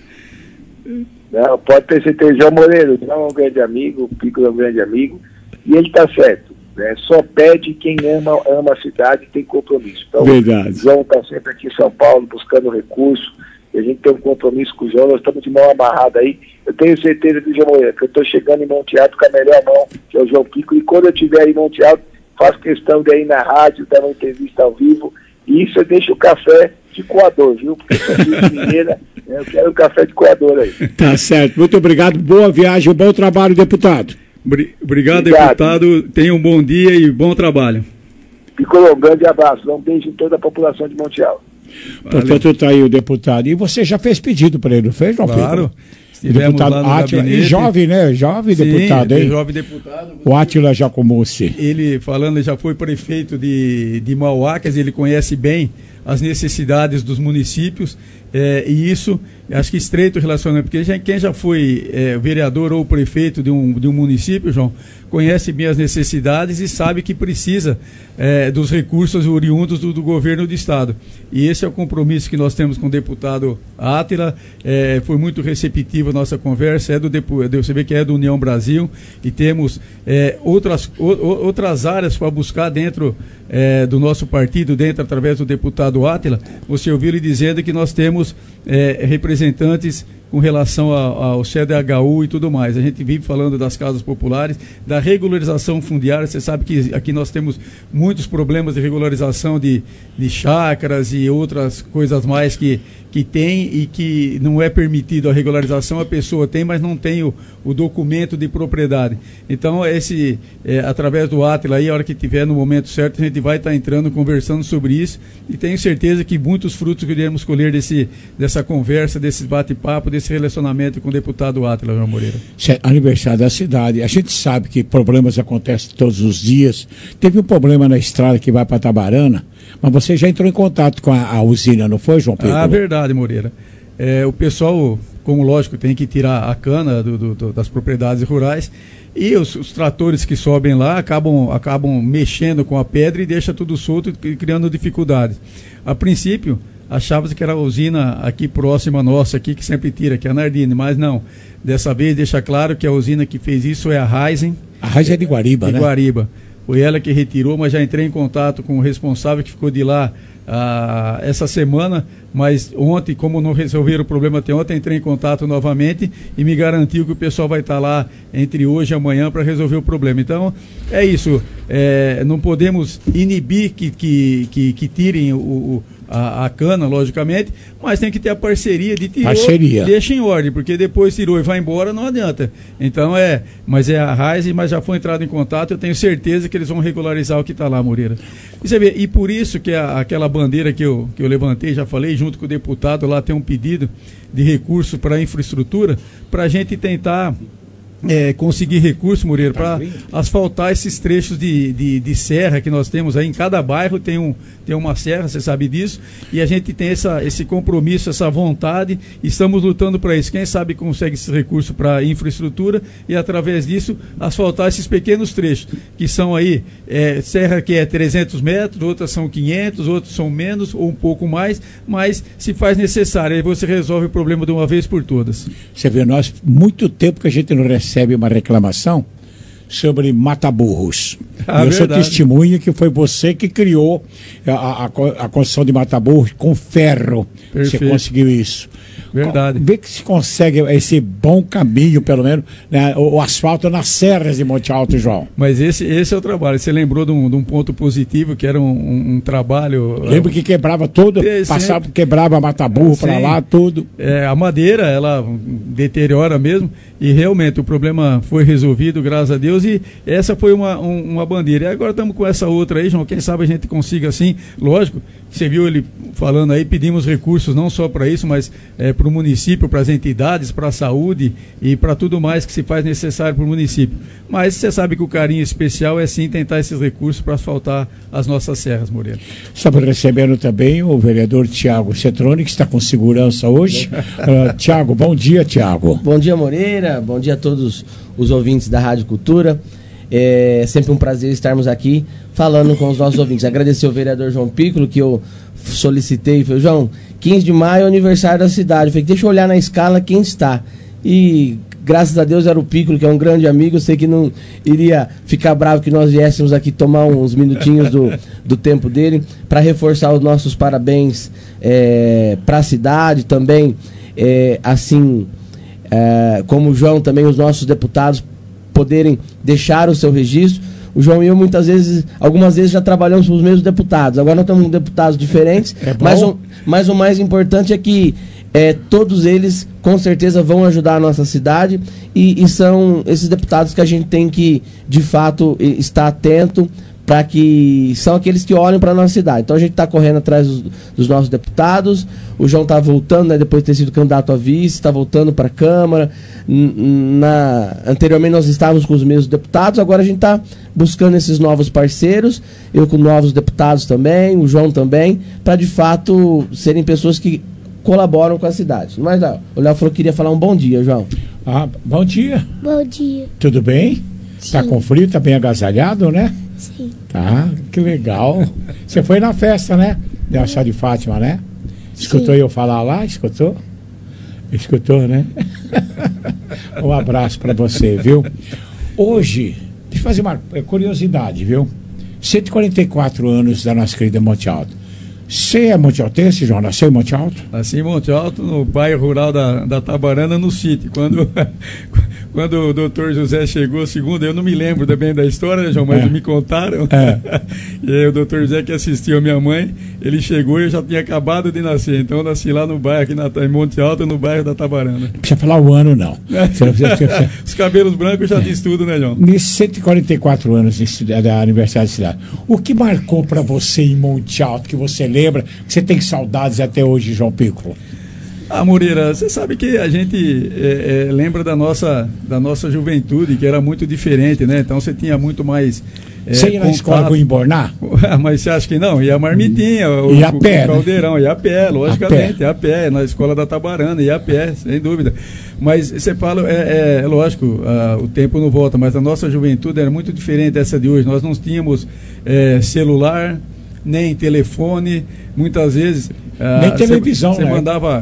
Não, pode ter certeza. João Moreira, João é um grande amigo, o Piccolo é um grande amigo, e ele está certo, né? Só pede quem ama, ama a cidade e tem compromisso. Então, verdade. O João está sempre aqui em São Paulo buscando recurso, e a gente tem um compromisso com o João, nós estamos de mão amarrada aí. Eu tenho certeza do João Moreira, que eu estou chegando em Monte Alto com a melhor mão, que é o João Piccolo, e quando eu estiver em Monte Alto, faço questão de ir na rádio, dar uma entrevista ao vivo, e isso eu deixo o café de coador, viu? Porque eu sou mineira, eu quero o café de coador aí. Tá certo, muito obrigado, boa viagem, bom trabalho, deputado. Obrigado, Obrigado. deputado, tenha um bom dia e bom trabalho. Piccolo, um grande abraço, um beijo em toda a população de Monte Alto. Portanto, está aí o deputado. E você já fez pedido para ele, não fez, João Claro. Pedro? Deputado Átila, e jovem, né? Jovem Sim, deputado, hein? jovem deputado. O Átila Jacomossi. Ele, falando, já foi prefeito de, de Mauá, quer dizer, ele conhece bem as necessidades dos municípios, é, e isso, acho que estreito o relacionamento, porque já, quem já foi é, vereador ou prefeito de um, de um município, João, conhece bem as necessidades e sabe que precisa é, dos recursos oriundos do, do governo do Estado. E esse é o compromisso que nós temos com o deputado Átila. É, foi muito receptivo a nossa conversa, é do, você vê que é do União Brasil, e temos é, outras, o, outras áreas para buscar dentro é, do nosso partido, dentro através do deputado Átila. Você ouviu ele dizendo que nós temos é, representantes com relação ao, ao C D H U e tudo mais. A gente vive falando das casas populares, da regularização fundiária. Você sabe que aqui nós temos muitos problemas de regularização de, de chácaras e outras coisas mais que, que tem e que não é permitido a regularização. A pessoa tem, mas não tem o, o documento de propriedade. Então, esse, é, através do Átila aí, a hora que tiver no momento certo, a gente vai estar entrando, conversando sobre isso, e tenho certeza que muitos frutos que iremos colher desse, dessa conversa, desse bate-papo, desse relacionamento com o deputado Átila, João Moreira. Aniversário da cidade. A gente sabe que problemas acontecem todos os dias. Teve um problema na estrada que vai para Tabarana, mas você já entrou em contato com a, a usina, não foi, João Pedro? Ah, verdade, Moreira. É, o pessoal, como lógico, tem que tirar a cana do, do, do, das propriedades rurais, e os, os tratores que sobem lá acabam, acabam mexendo com a pedra e deixa tudo solto e criando dificuldades. A princípio, achava-se que era a usina aqui próxima nossa, aqui que sempre tira, que é a Nardini, mas não. Dessa vez deixa claro que a usina que fez isso é a Raizen. A Raizen é de Guariba, de né? Guariba. Foi ela que retirou, mas já entrei em contato com o responsável que ficou de lá ah, essa semana. mas ontem, como não resolveram o problema até ontem, entrei em contato novamente e me garantiu que o pessoal vai estar lá entre hoje e amanhã para resolver o problema. Então, é isso, é, não podemos inibir que, que, que, que tirem o, o A, a cana, logicamente, mas tem que ter a parceria de tirou, parceria. Deixa em ordem, porque depois tirou e vai embora, não adianta. Então é, mas é a Raiz, mas já foi entrado em contato, eu tenho certeza que eles vão regularizar o que está lá, Moreira. E, você vê, e por isso que a, aquela bandeira que eu, que eu levantei, já falei, junto com o deputado, lá tem um pedido de recurso para a infraestrutura, para a gente tentar É, conseguir recurso, Moreira, para asfaltar esses trechos de, de, de serra que nós temos aí. Em cada bairro tem, um, tem uma serra, você sabe disso, e a gente tem essa, esse compromisso, essa vontade, e estamos lutando para isso. Quem sabe consegue esse recurso para infraestrutura e, através disso, asfaltar esses pequenos trechos, que são aí, é, serra que é trezentos metros, outras são quinhentos, outras são menos, ou um pouco mais, mas se faz necessário, aí você resolve o problema de uma vez por todas. Você vê, nós, muito tempo que a gente não recebe recebe uma reclamação sobre mata-burros. Ah, eu verdade. sou testemunha que foi você que criou a, a, a construção de mata-burros com ferro. Perfeito. Você conseguiu isso. Verdade. Vê que se consegue esse bom caminho, pelo menos, né, o, o asfalto nas serras de Monte Alto, João. Mas esse, esse é o trabalho. Você lembrou de um, de um ponto positivo, que era um, um, um trabalho... Lembro que quebrava tudo, é, passava, sempre... quebrava mata-burro para lá, tudo. É, a madeira, ela deteriora mesmo, e realmente o problema foi resolvido, graças a Deus, e essa foi uma, um, uma bandeira. E agora estamos com essa outra aí, João, quem sabe a gente consiga assim, lógico, você viu ele falando aí, pedimos recursos não só para isso, mas é, para o município, para as entidades, para a saúde e para tudo mais que se faz necessário para o município. Mas você sabe que o carinho especial é sim tentar esses recursos para asfaltar as nossas serras, Moreira. Estamos recebendo também o vereador Tiago Cetrone, que está com segurança hoje. uh, Tiago, bom dia, Tiago. Bom dia, Moreira, bom dia a todos os ouvintes da Rádio Cultura. É sempre um prazer estarmos aqui falando com os nossos ouvintes. Agradecer ao vereador João Piccolo, que eu solicitei. Falei, João, quinze de maio é o aniversário da cidade. Falei, deixa eu olhar na escala quem está. E graças a Deus era o Piccolo, que é um grande amigo. Eu sei que não iria ficar bravo que nós viéssemos aqui tomar uns minutinhos do, do tempo dele, para reforçar os nossos parabéns é, para a cidade também. É, assim, é, como o João, também os nossos deputados poderem deixar o seu registro. O João e eu, muitas vezes, algumas vezes já trabalhamos com os mesmos deputados. Agora nós estamos com deputados diferentes, é mas, o, mas o mais importante é que é, todos eles, com certeza, vão ajudar a nossa cidade e, e são esses deputados que a gente tem que, de fato, estar atento, para que são aqueles que olham para a nossa cidade. Então a gente está correndo atrás dos, dos nossos deputados. O João está voltando, né, depois de ter sido candidato a vice, está voltando para a Câmara. Na, anteriormente nós estávamos com os mesmos deputados, agora a gente está buscando esses novos parceiros, eu com novos deputados também, o João também, para de fato serem pessoas que colaboram com a cidade. Mas não, o Léo falou que queria falar um bom dia, João. Ah, bom dia. Bom dia. Tudo bem? Está com frio, está bem agasalhado, né? Sim. Tá, que legal. Você foi na festa, né? De Chá de Fátima, né? Escutou Sim. eu falar lá? Escutou? Escutou, né? Um abraço para você, viu? Hoje, deixa eu fazer uma curiosidade, viu? cento e quarenta e quatro anos da nossa querida Monte Alto. Você é Monte Altense, João? Nasceu em Monte Alto? Nasci em Monte Alto, no bairro rural da, da Tabarana, no sítio. Quando, quando o doutor José chegou, segundo, eu não me lembro bem da história, né, João, mas é. me contaram. É. E aí o doutor José, que assistiu a minha mãe, ele chegou e eu já tinha acabado de nascer. Então eu nasci lá no bairro, aqui na, em Monte Alto, no bairro da Tabarana. Não precisa falar o ano, não. Os cabelos brancos já diz tudo, né, João? Nesses cento e quarenta e quatro anos da aniversário da cidade, o que marcou para você em Monte Alto, que você lembra, que você tem saudades até hoje, João Piccolo? Ah, Moreira, você sabe que a gente é, é, lembra da nossa, da nossa juventude, que era muito diferente, né? Então você tinha muito mais... É, você ia na escola com embornar? Mas você acha que não? Ia a marmitinha, o, ia a pé, o caldeirão, ia a pé, logicamente, ia a pé, na escola da Tabarana, ia a pé, sem dúvida. Mas você fala, é, é lógico, uh, o tempo não volta, mas a nossa juventude era muito diferente dessa de hoje. Nós não tínhamos é, celular, nem telefone, muitas vezes... Nem uh, televisão, Você né? mandava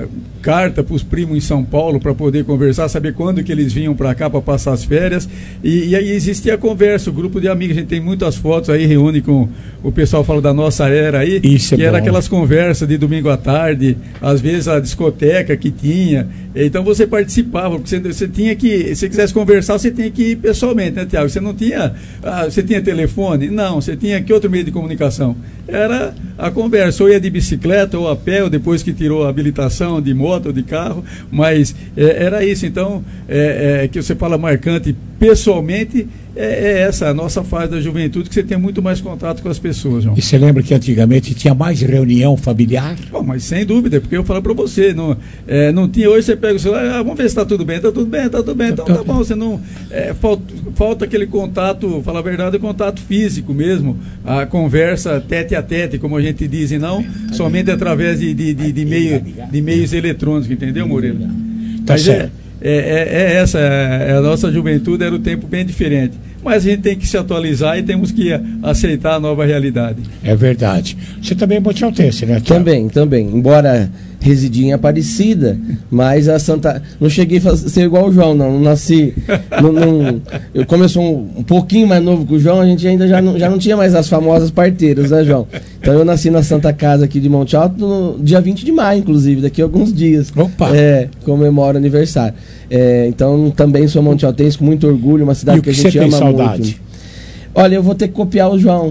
carta para os primos em São Paulo para poder conversar, saber quando que eles vinham para cá para passar as férias. E, e aí existia a conversa, o grupo de amigos, a gente tem muitas fotos aí, reúne com o pessoal, fala da nossa era aí, Isso que é era bom. aquelas conversas de domingo à tarde, às vezes a discoteca que tinha. Então você participava, porque você, você tinha que, se quisesse conversar, você tinha que ir pessoalmente, né, Tiago? Você não tinha, ah, você tinha telefone? Não, você tinha que outro meio de comunicação? Era a conversa, ou ia de bicicleta, ou a pé, ou depois que tirou a habilitação de moto ou de carro, mas é, era isso. Então, é, é, que você fala marcante pessoalmente, é, é essa a nossa fase da juventude, que você tem muito mais contato com as pessoas, João. E você lembra que antigamente tinha mais reunião familiar? Bom, mas sem dúvida, porque eu falo para você, não, é, não tinha, hoje você pega o celular, ah, vamos ver se está tudo bem, está tudo bem, está tudo bem, então tá bom, você não, é, falta, falta aquele contato, falar a verdade, o contato físico mesmo, a conversa tete a tete, como a gente diz, e não somente através de, de, de, de, meio, de meios eletrônicos, entendeu, Moreira? Tá Mas certo. É, é, é essa, é, a nossa juventude era um tempo bem diferente. Mas a gente tem que se atualizar e temos que aceitar a nova realidade. É verdade. Você também é montialtense, né, Tiago? Também, também. Embora residi em Aparecida, mas a Santa... Não cheguei a ser igual o João, não. Não nasci... não, não... Eu, como eu sou um, um pouquinho mais novo que o João, a gente ainda já não, já não tinha mais as famosas parteiras, né, João? Então eu nasci na Santa Casa aqui de Monte Alto no dia vinte de maio, inclusive, daqui a alguns dias. Opa! É, comemoro o aniversário. É, então também sou montealtense com muito orgulho, uma cidade E o que a que gente você tem ama saudade? muito. Olha, eu vou ter que copiar o João.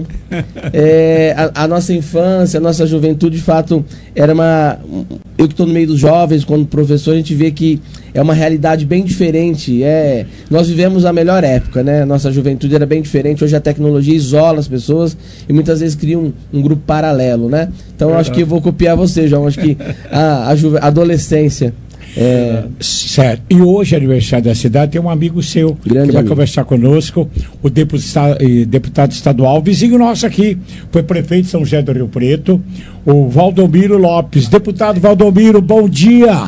É, a, a nossa infância, a nossa juventude, de fato, era uma... Eu que estou no meio dos jovens, quando professor, a gente vê que é uma realidade bem diferente. É, nós vivemos a melhor época, né? Nossa juventude era bem diferente. Hoje a tecnologia isola as pessoas e muitas vezes cria um, um grupo paralelo, né? Então eu acho que eu vou copiar você, João. Acho que a, a, juve, a adolescência... É... Certo. E hoje, aniversário da cidade, tem um amigo seu Grande que vai amigo. conversar conosco, o deputado, deputado estadual, vizinho nosso aqui, foi prefeito de São José do Rio Preto, o Valdomiro Lopes. Deputado Valdomiro, bom dia.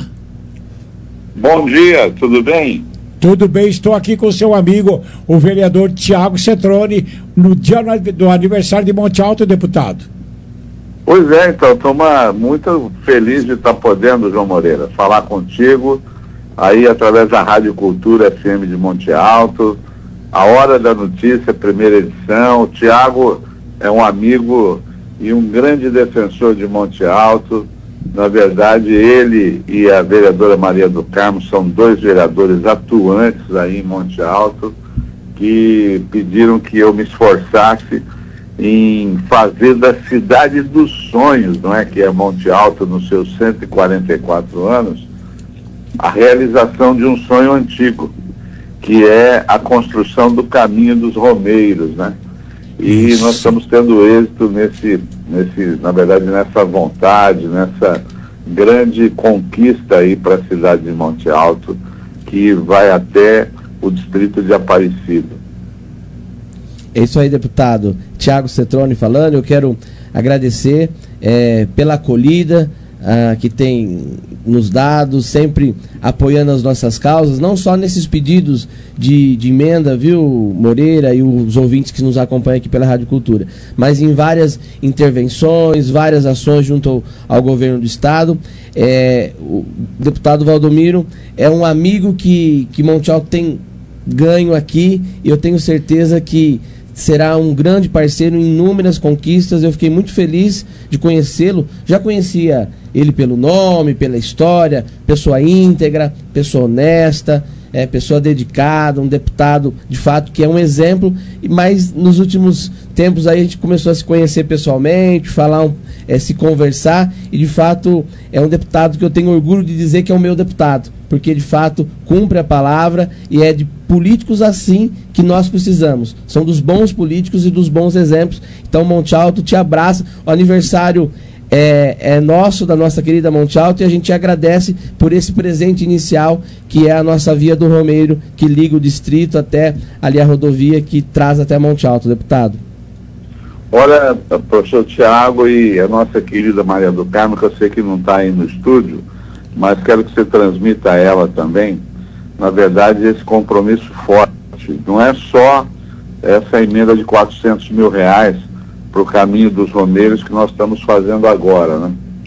Bom dia, tudo bem? Tudo bem, estou aqui com o seu amigo, o vereador Tiago Cetrone, no dia do aniversário de Monte Alto, deputado. Pois é, então, estou muito feliz de estar podendo, João Moreira, falar contigo, aí através da Rádio Cultura F M de Monte Alto, a Hora da Notícia, primeira edição. O Tiago é um amigo e um grande defensor de Monte Alto. Na verdade, ele e a vereadora Maria do Carmo são dois vereadores atuantes aí em Monte Alto, que pediram que eu me esforçasse em fazer da cidade dos sonhos, não é, que é Monte Alto, nos seus cento e quarenta e quatro anos, a realização de um sonho antigo, que é a construção do caminho dos Romeiros, né? E Isso. nós estamos tendo êxito nesse, nesse, na verdade, nessa vontade, nessa grande conquista aí para a cidade de Monte Alto, que vai até o distrito de Aparecida. É isso aí, deputado Tiago Cetrone falando. Eu quero agradecer é, pela acolhida ah, que tem nos dado, sempre apoiando as nossas causas, não só nesses pedidos de, de emenda, viu, Moreira, e os ouvintes que nos acompanham aqui pela Rádio Cultura, mas em várias intervenções, várias ações junto ao, ao governo do Estado. É, o deputado Valdomiro é um amigo que, que Monte Alto tem ganho aqui, e eu tenho certeza que será um grande parceiro em inúmeras conquistas. Eu fiquei muito feliz de conhecê-lo. Já conhecia ele pelo nome, pela história, pessoa íntegra, pessoa honesta, é, pessoa dedicada, um deputado de fato que é um exemplo. Mas nos últimos tempos aí a gente começou a se conhecer pessoalmente, falar, um, é, se conversar, e de fato é um deputado que eu tenho orgulho de dizer que é o meu deputado, porque de fato cumpre a palavra, e é de políticos assim que nós precisamos. São dos bons políticos e dos bons exemplos. Então, Monte Alto te abraça. O aniversário é, é nosso, da nossa querida Monte Alto, e a gente agradece por esse presente inicial, que é a nossa via do Romeiro, que liga o distrito até ali a rodovia que traz até Monte Alto, deputado. Olha, professor Tiago e a nossa querida Maria do Carmo, que eu sei que não está aí no estúdio, mas quero que você transmita a ela também, na verdade, esse compromisso forte. Não é só essa emenda de quatrocentos mil reais para o caminho dos Romeiros que nós estamos fazendo agora, né?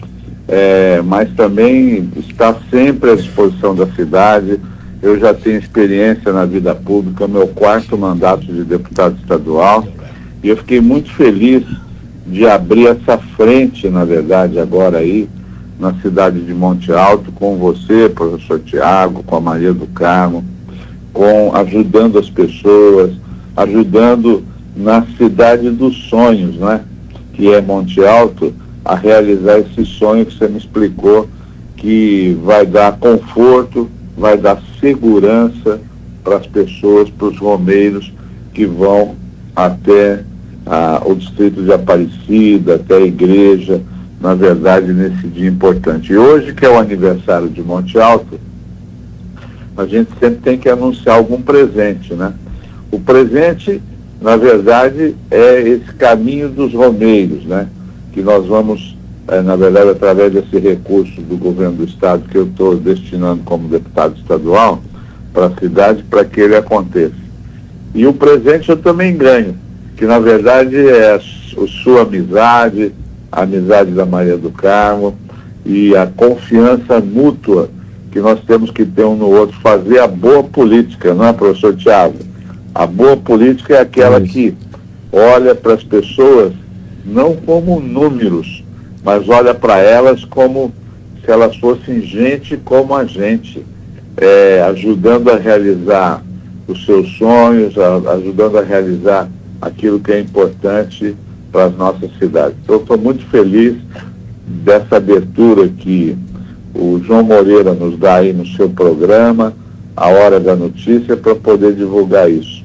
é, mas também está sempre à disposição da cidade. Eu já tenho experiência na vida pública, meu quarto mandato de deputado estadual, e eu fiquei muito feliz de abrir essa frente, na verdade, agora aí, na cidade de Monte Alto, com você, professor Tiago, com a Maria do Carmo, com, ajudando as pessoas, ajudando na cidade dos sonhos, né? Que é Monte Alto, a realizar esse sonho que você me explicou, que vai dar conforto, vai dar segurança para as pessoas, para os romeiros que vão até ah, o distrito de Aparecida, até a igreja, na verdade, nesse dia importante. E hoje, que é o aniversário de Monte Alto, a gente sempre tem que anunciar algum presente, né? O presente, na verdade, é esse caminho dos romeiros, né? Que nós vamos, é, na verdade, através desse recurso do governo do estado que eu estou destinando como deputado estadual para a cidade, para que ele aconteça. E o presente eu também ganho, que na verdade é a, a sua amizade, a amizade da Maria do Carmo e a confiança mútua que nós temos que ter um no outro, fazer a boa política, não é, professor Tiago? A boa política é aquela que olha para as pessoas não como números, mas olha para elas como se elas fossem gente como a gente, é, ajudando a realizar os seus sonhos, a, ajudando a realizar aquilo que é importante para as nossas cidades. Então, estou muito feliz dessa abertura que o João Moreira nos dá aí no seu programa, A Hora da Notícia, para poder divulgar isso.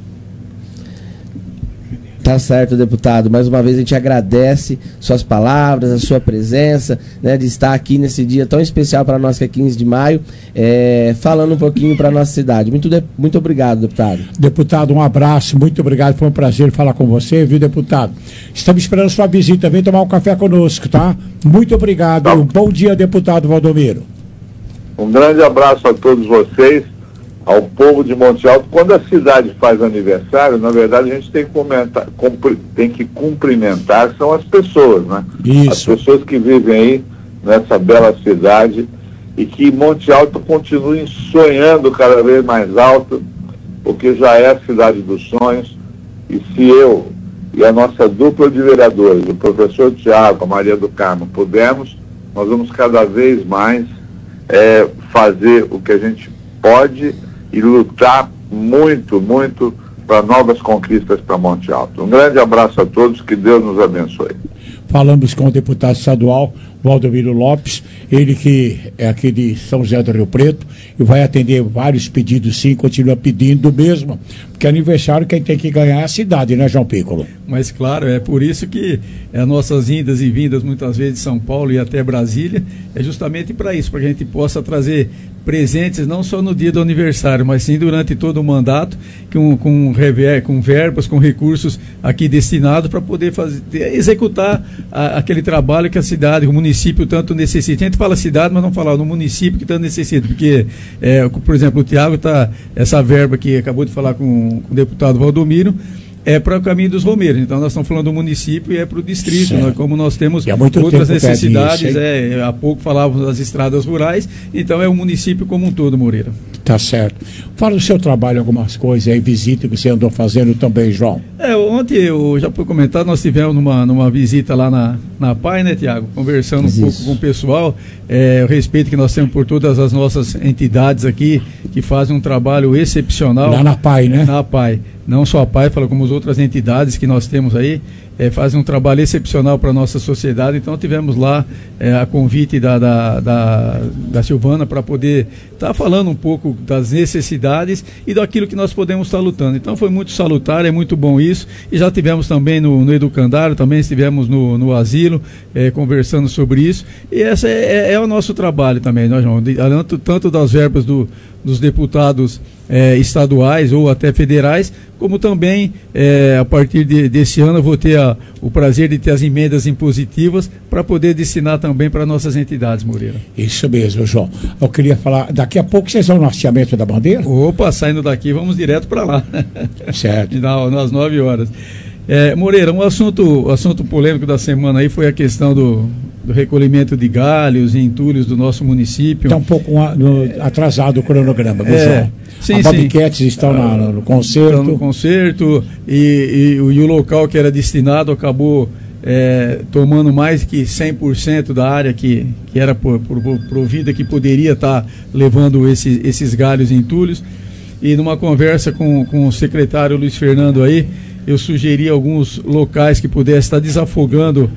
Tá certo, deputado. Mais uma vez a gente agradece suas palavras, a sua presença, né, de estar aqui nesse dia tão especial para nós, que é quinze de maio, é, falando um pouquinho para a nossa cidade. Muito, de, muito obrigado, deputado. Deputado, um abraço, muito obrigado. Foi um prazer falar com você, viu, deputado? Estamos esperando sua visita. Vem tomar um café conosco, tá? Muito obrigado. Tá. Um bom dia, deputado Valdomiro. Um grande abraço a todos vocês, ao povo de Monte Alto. Quando a cidade faz aniversário, na verdade a gente tem que, comentar, cumpri, tem que cumprimentar, são as pessoas, né? Isso. As pessoas que vivem aí nessa bela cidade e que Monte Alto continue sonhando cada vez mais alto, porque já é a cidade dos sonhos. E se eu e a nossa dupla de vereadores, o professor Tiago, a Maria do Carmo, pudermos, nós vamos cada vez mais é, fazer o que a gente pode e lutar muito, muito para novas conquistas para Monte Alto. Um grande abraço a todos, que Deus nos abençoe. Falamos com o deputado estadual Valdomiro Lopes, ele que é aqui de São José do Rio Preto e vai atender vários pedidos, sim, continua pedindo mesmo, porque aniversário quem tem que ganhar é a cidade, né, João Piccolo? Mas claro, é por isso que as nossas indas e vindas muitas vezes de São Paulo e até Brasília é justamente para isso, para que a gente possa trazer presentes não só no dia do aniversário, mas sim durante todo o mandato, com, com, rever, com verbas, com recursos aqui destinados para poder fazer, executar a, aquele trabalho que a cidade, o município tanto necessita. A gente fala cidade, mas não fala no município que tanto necessita, porque, é, por exemplo, o Tiago está, essa verba que acabou de falar com, com o deputado Valdomiro, é para o caminho dos romeiros. Então nós estamos falando do município e é para o distrito, né? Como nós temos outras necessidades, isso, é, há pouco falávamos das estradas rurais, então é o município como um todo, Moreira. Tá certo. Fala do seu trabalho, algumas coisas aí, visita que você andou fazendo também, João. É, ontem, eu já foi comentado, nós tivemos numa, numa visita lá na, na P A I, né, Tiago? Conversando Isso. um pouco com o pessoal, é, o respeito que nós temos por todas as nossas entidades aqui, que fazem um trabalho excepcional. Lá na P A I, né? Na P A I. Não só a P A I, fala como as outras entidades que nós temos aí, é, fazem um trabalho excepcional para a nossa sociedade. Então tivemos lá é, a convite da, da, da, da Silvana para poder estar tá falando um pouco das necessidades e daquilo que nós podemos estar tá lutando. Então foi muito salutar, é muito bom isso. E já tivemos também no, no Educandário, também estivemos no, no asilo, é, conversando sobre isso. E esse é, é, é o nosso trabalho também, nós, João, tanto, tanto das verbas do, dos deputados é, estaduais ou até federais, como também é, a partir de, desse ano eu vou ter a, o prazer de ter as emendas impositivas para poder destinar também para nossas entidades, Moreira. Isso mesmo, João. Eu queria falar, daqui a pouco vocês vão no hasteamento da bandeira? Opa, saindo daqui vamos direto para lá. Certo. Na, nas nove horas. É, Moreira, um assunto, assunto polêmico da semana aí foi a questão do, do recolhimento de galhos e entulhos do nosso município. Está um pouco no, atrasado o cronograma, viu, é, João? Sim, As sim. Bobcats estão na, no concerto. Estão no concerto e, e, e o local que era destinado acabou é, tomando mais que cem por cento da área que, que era por, por, provida, que poderia estar tá levando esse, esses galhos e entulhos. E numa conversa com, com o secretário Luiz Fernando aí, eu sugeri alguns locais que pudessem estar desafogando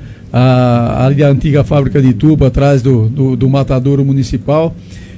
a, a antiga fábrica de tubo atrás do, do, do matadouro municipal.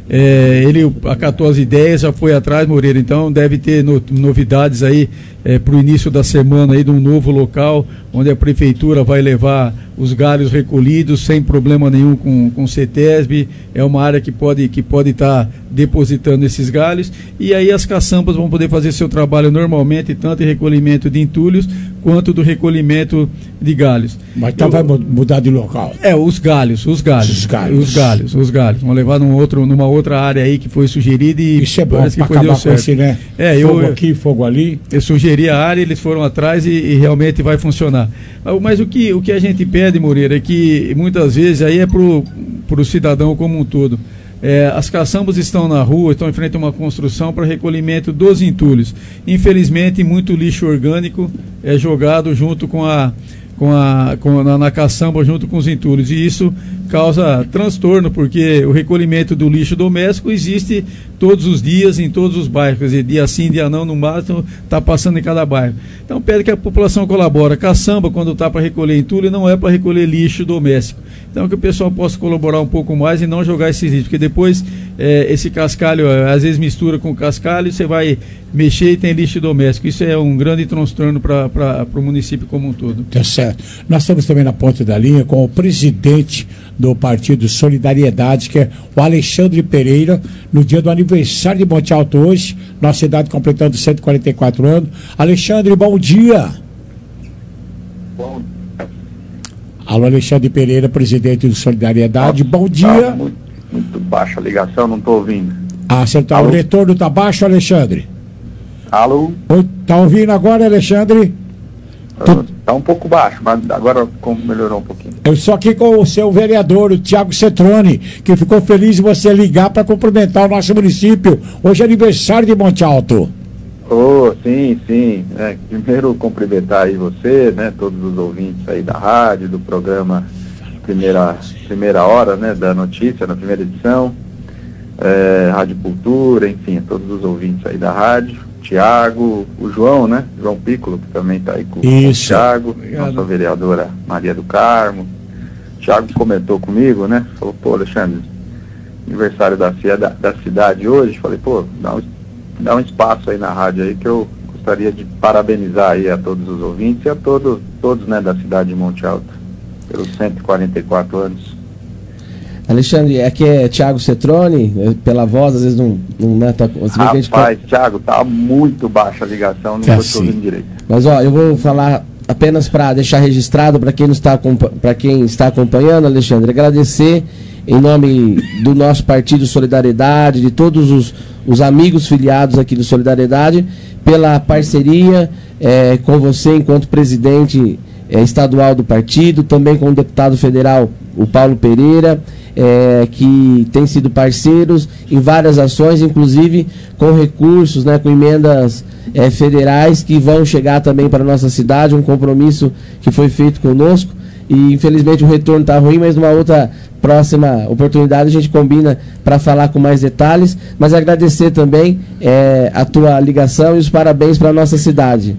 É, ele acatou as ideias, já foi atrás, Moreira, então deve ter no, novidades aí é, para o início da semana aí de um novo local, onde a prefeitura vai levar os galhos recolhidos sem problema nenhum com, com o CETESB. É uma área que pode que pode estar tá depositando esses galhos, e aí as caçambas vão poder fazer seu trabalho normalmente, tanto em recolhimento de entulhos quanto do recolhimento de galhos. Mas então Eu, vai mudar de local? É, os galhos, os galhos. Os galhos. Os galhos, os galhos. Vão levar num outro, numa outra área aí que foi sugerida e isso é bom parece para que foi acabar com esse, né? É, fogo eu, aqui, fogo ali. Eu sugeri a área, eles foram atrás e, e realmente vai funcionar. Mas o que, o que a gente pede, Moreira, é que muitas vezes aí é pro, pro cidadão como um todo. É, as caçambas estão na rua, estão em frente a uma construção para recolhimento dos entulhos. Infelizmente, muito lixo orgânico é jogado junto com a, com a, com, na, na caçamba, junto com os entulhos. E isso causa transtorno, porque o recolhimento do lixo doméstico existe todos os dias em todos os bairros. Quer dizer, dia sim, dia não, no máximo, está passando em cada bairro. Então, pede que a população colabore. A caçamba, quando está para recolher entulho, não é para recolher lixo doméstico. Então, que o pessoal possa colaborar um pouco mais e não jogar esse lixo, porque depois é, esse cascalho, às vezes mistura com cascalho, você vai mexer e tem lixo doméstico. Isso é um grande transtorno para o município como um todo. Tá certo. Nós estamos também na ponta da linha com o presidente do Partido Solidariedade, que é o Alexandre Pereira, no dia do aniversário de Monte Alto hoje, nossa cidade completando cento e quarenta e quatro anos. Alexandre, bom dia. Bom Alô, Alexandre Pereira, presidente do Solidariedade, Nossa, bom dia. Tá muito, muito baixa a ligação, não estou ouvindo. Ah, você tá, o retorno está baixo, Alexandre? Alô? Está ouvindo agora, Alexandre? Está um pouco baixo, mas agora melhorou um pouquinho. Eu estou aqui com o seu vereador, o Tiago Cetrone, que ficou feliz de você ligar para cumprimentar o nosso município. Hoje é aniversário de Monte Alto. Oh, sim, sim. É, primeiro cumprimentar aí você, né, todos os ouvintes aí da rádio, do programa Primeira, primeira Hora, né, da notícia, na primeira edição, é, Rádio Cultura, enfim, todos os ouvintes aí da rádio, Tiago, o João, né, João Piccolo, que também está aí com, com o Tiago, nossa vereadora Maria do Carmo. O Tiago comentou comigo, né, falou, pô, Alexandre, aniversário da, da, da cidade hoje, falei, pô, dá um dá um espaço aí na rádio aí que eu gostaria de parabenizar aí a todos os ouvintes e a todo, todos, né, da cidade de Monte Alto pelos cento e quarenta e quatro anos. Alexandre, aqui é Tiago Cetrone, pela voz às vezes não, não né, tá, você vê que a gente Rapaz, Tiago, tá muito baixa a ligação, não é estou te ouvindo direito. Mas ó, eu vou falar apenas para deixar registrado para quem não está para quem está acompanhando, Alexandre, agradecer em nome do nosso Partido Solidariedade, de todos os, os amigos filiados aqui do Solidariedade, pela parceria é, com você enquanto presidente é, estadual do partido, também com o deputado federal, o Paulo Pereira, é, que tem sido parceiros em várias ações, inclusive com recursos, né, com emendas é, federais que vão chegar também para a nossa cidade, um compromisso que foi feito conosco. E infelizmente o retorno está ruim, mas numa outra próxima oportunidade a gente combina para falar com mais detalhes, mas agradecer também é, a tua ligação e os parabéns para a nossa cidade.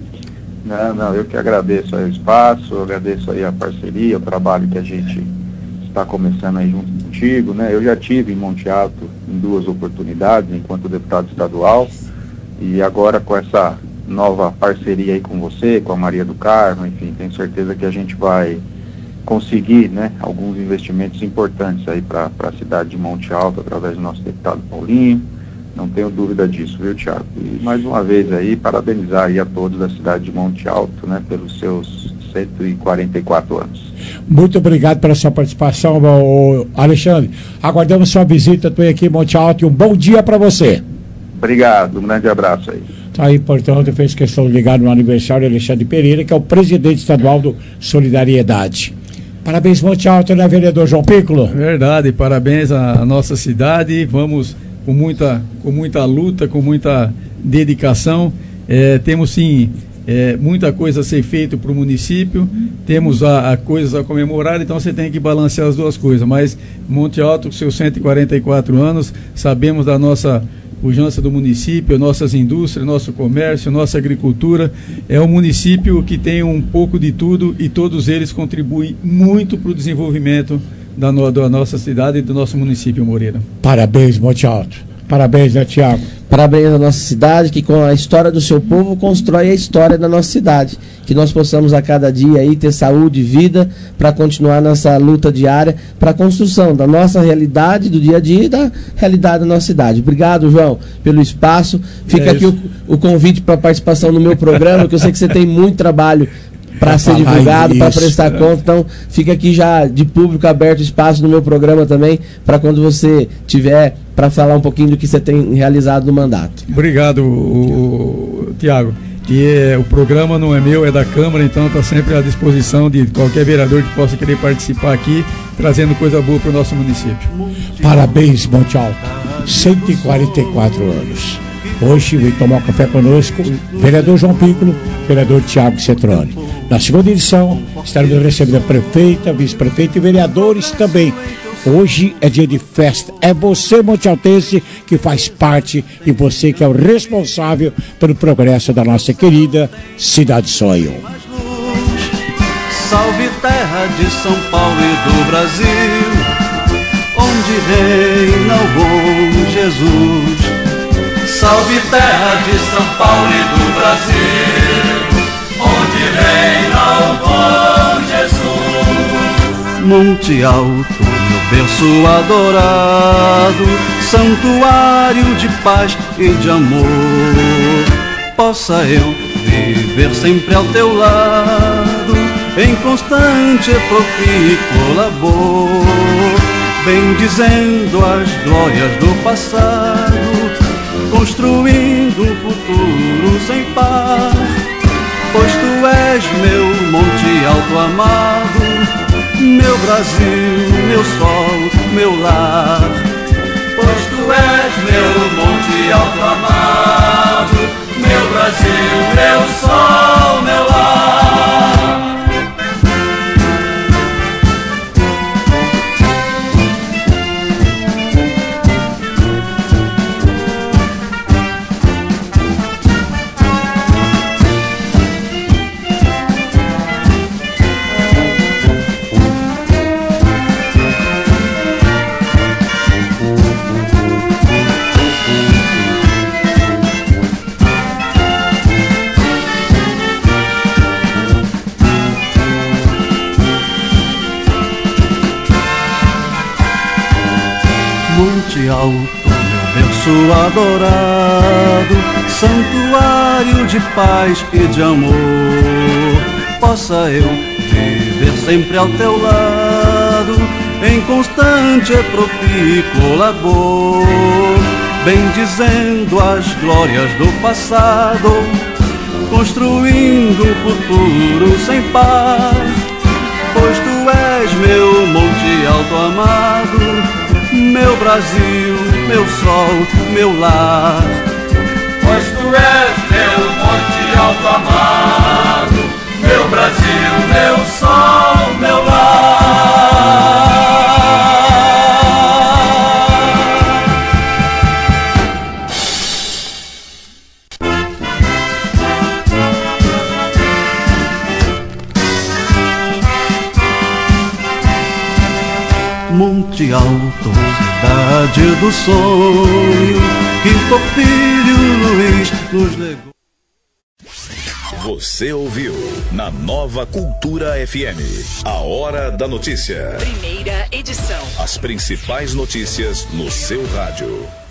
Não, não, eu que agradeço aí o espaço, eu agradeço aí a parceria, o trabalho que a gente está começando aí junto contigo, né? Eu já tive em Monte Alto em duas oportunidades enquanto deputado estadual e agora com essa nova parceria aí com você, com a Maria do Carmo, enfim, tenho certeza que a gente vai conseguir, né, alguns investimentos importantes aí para a cidade de Monte Alto através do nosso deputado Paulinho, não tenho dúvida disso, viu, Tiago? E mais uma vez aí, parabenizar aí a todos da cidade de Monte Alto, né, pelos seus cento e quarenta e quatro anos. Muito obrigado pela sua participação, Alexandre. Aguardamos sua visita aqui em Monte Alto e um bom dia para você. Obrigado, um grande abraço aí. Tá aí, portanto, fez questão de ligar no aniversário Alexandre Pereira, que é o presidente estadual do Solidariedade. Parabéns, Monte Alto, né, vereador João Piccolo? Verdade, parabéns à nossa cidade. Vamos com muita, com muita luta, com muita dedicação. É, temos sim é, muita coisa a ser feita para o município, temos a, a coisas a comemorar, então você tem que balancear as duas coisas. Mas Monte Alto, com seus cento e quarenta e quatro anos, sabemos da nossa pujança do município, nossas indústrias, nosso comércio, nossa agricultura. É um município que tem um pouco de tudo e todos eles contribuem muito para o desenvolvimento da, no, da nossa cidade e do nosso município, Moreira. Parabéns, Monte Alto. Parabéns, né, Tiago? Parabéns à nossa cidade, que com a história do seu povo constrói a história da nossa cidade. Que nós possamos a cada dia aí ter saúde e vida para continuar nessa luta diária para a construção da nossa realidade do dia a dia e da realidade da nossa cidade. Obrigado, João, pelo espaço. Fica é aqui o, o convite para participação no meu programa, que eu sei que você tem muito trabalho para ser divulgado, para prestar é. conta. Então, fica aqui já de público aberto espaço no meu programa também, para quando você tiver para falar um pouquinho do que você tem realizado no mandato. Obrigado, o, o, Tiago. E é, o programa não é meu, é da Câmara, então está sempre à disposição de qualquer vereador que possa querer participar aqui, trazendo coisa boa para o nosso município. Parabéns, Monte Alto. cento e quarenta e quatro anos. Hoje vem tomar um café conosco vereador João Piccolo, vereador Tiago Cetrone. Na segunda edição, estaremos recebendo a prefeita, vice-prefeita e vereadores também. Hoje é dia de festa. É você, montealtense, que faz parte e você que é o responsável pelo progresso da nossa querida Cidade Sonho. Salve terra de São Paulo e do Brasil, onde reina o bom Jesus. Salve terra de São Paulo e do Brasil, onde reina o bom Jesus. Monte Alto, meu berço adorado, santuário de paz e de amor. Possa eu viver sempre ao teu lado, em constante e profícuo labor, bendizendo as glórias do passado, construindo um futuro sem par. Pois tu és meu Monte Alto amado, meu Brasil, meu sol, meu lar. Pois tu és meu Monte Alto amado, meu Brasil, meu sol, meu lar. Monte Alto, meu berço adorado, santuário de paz e de amor. Possa eu viver sempre ao teu lado, em constante e profícuo labor, bendizendo as glórias do passado, construindo um futuro sem par. Pois tu és meu Monte Alto amado, meu Brasil, meu sol, meu lar. Pois tu és meu Monte Alto amado, meu Brasil, meu sol, meu lar. Monte Alto, cidade do sonho, que Porfírio Luiz nos legou. Você ouviu na Nova Cultura F M, a Hora da Notícia. Primeira edição. As principais notícias no seu rádio.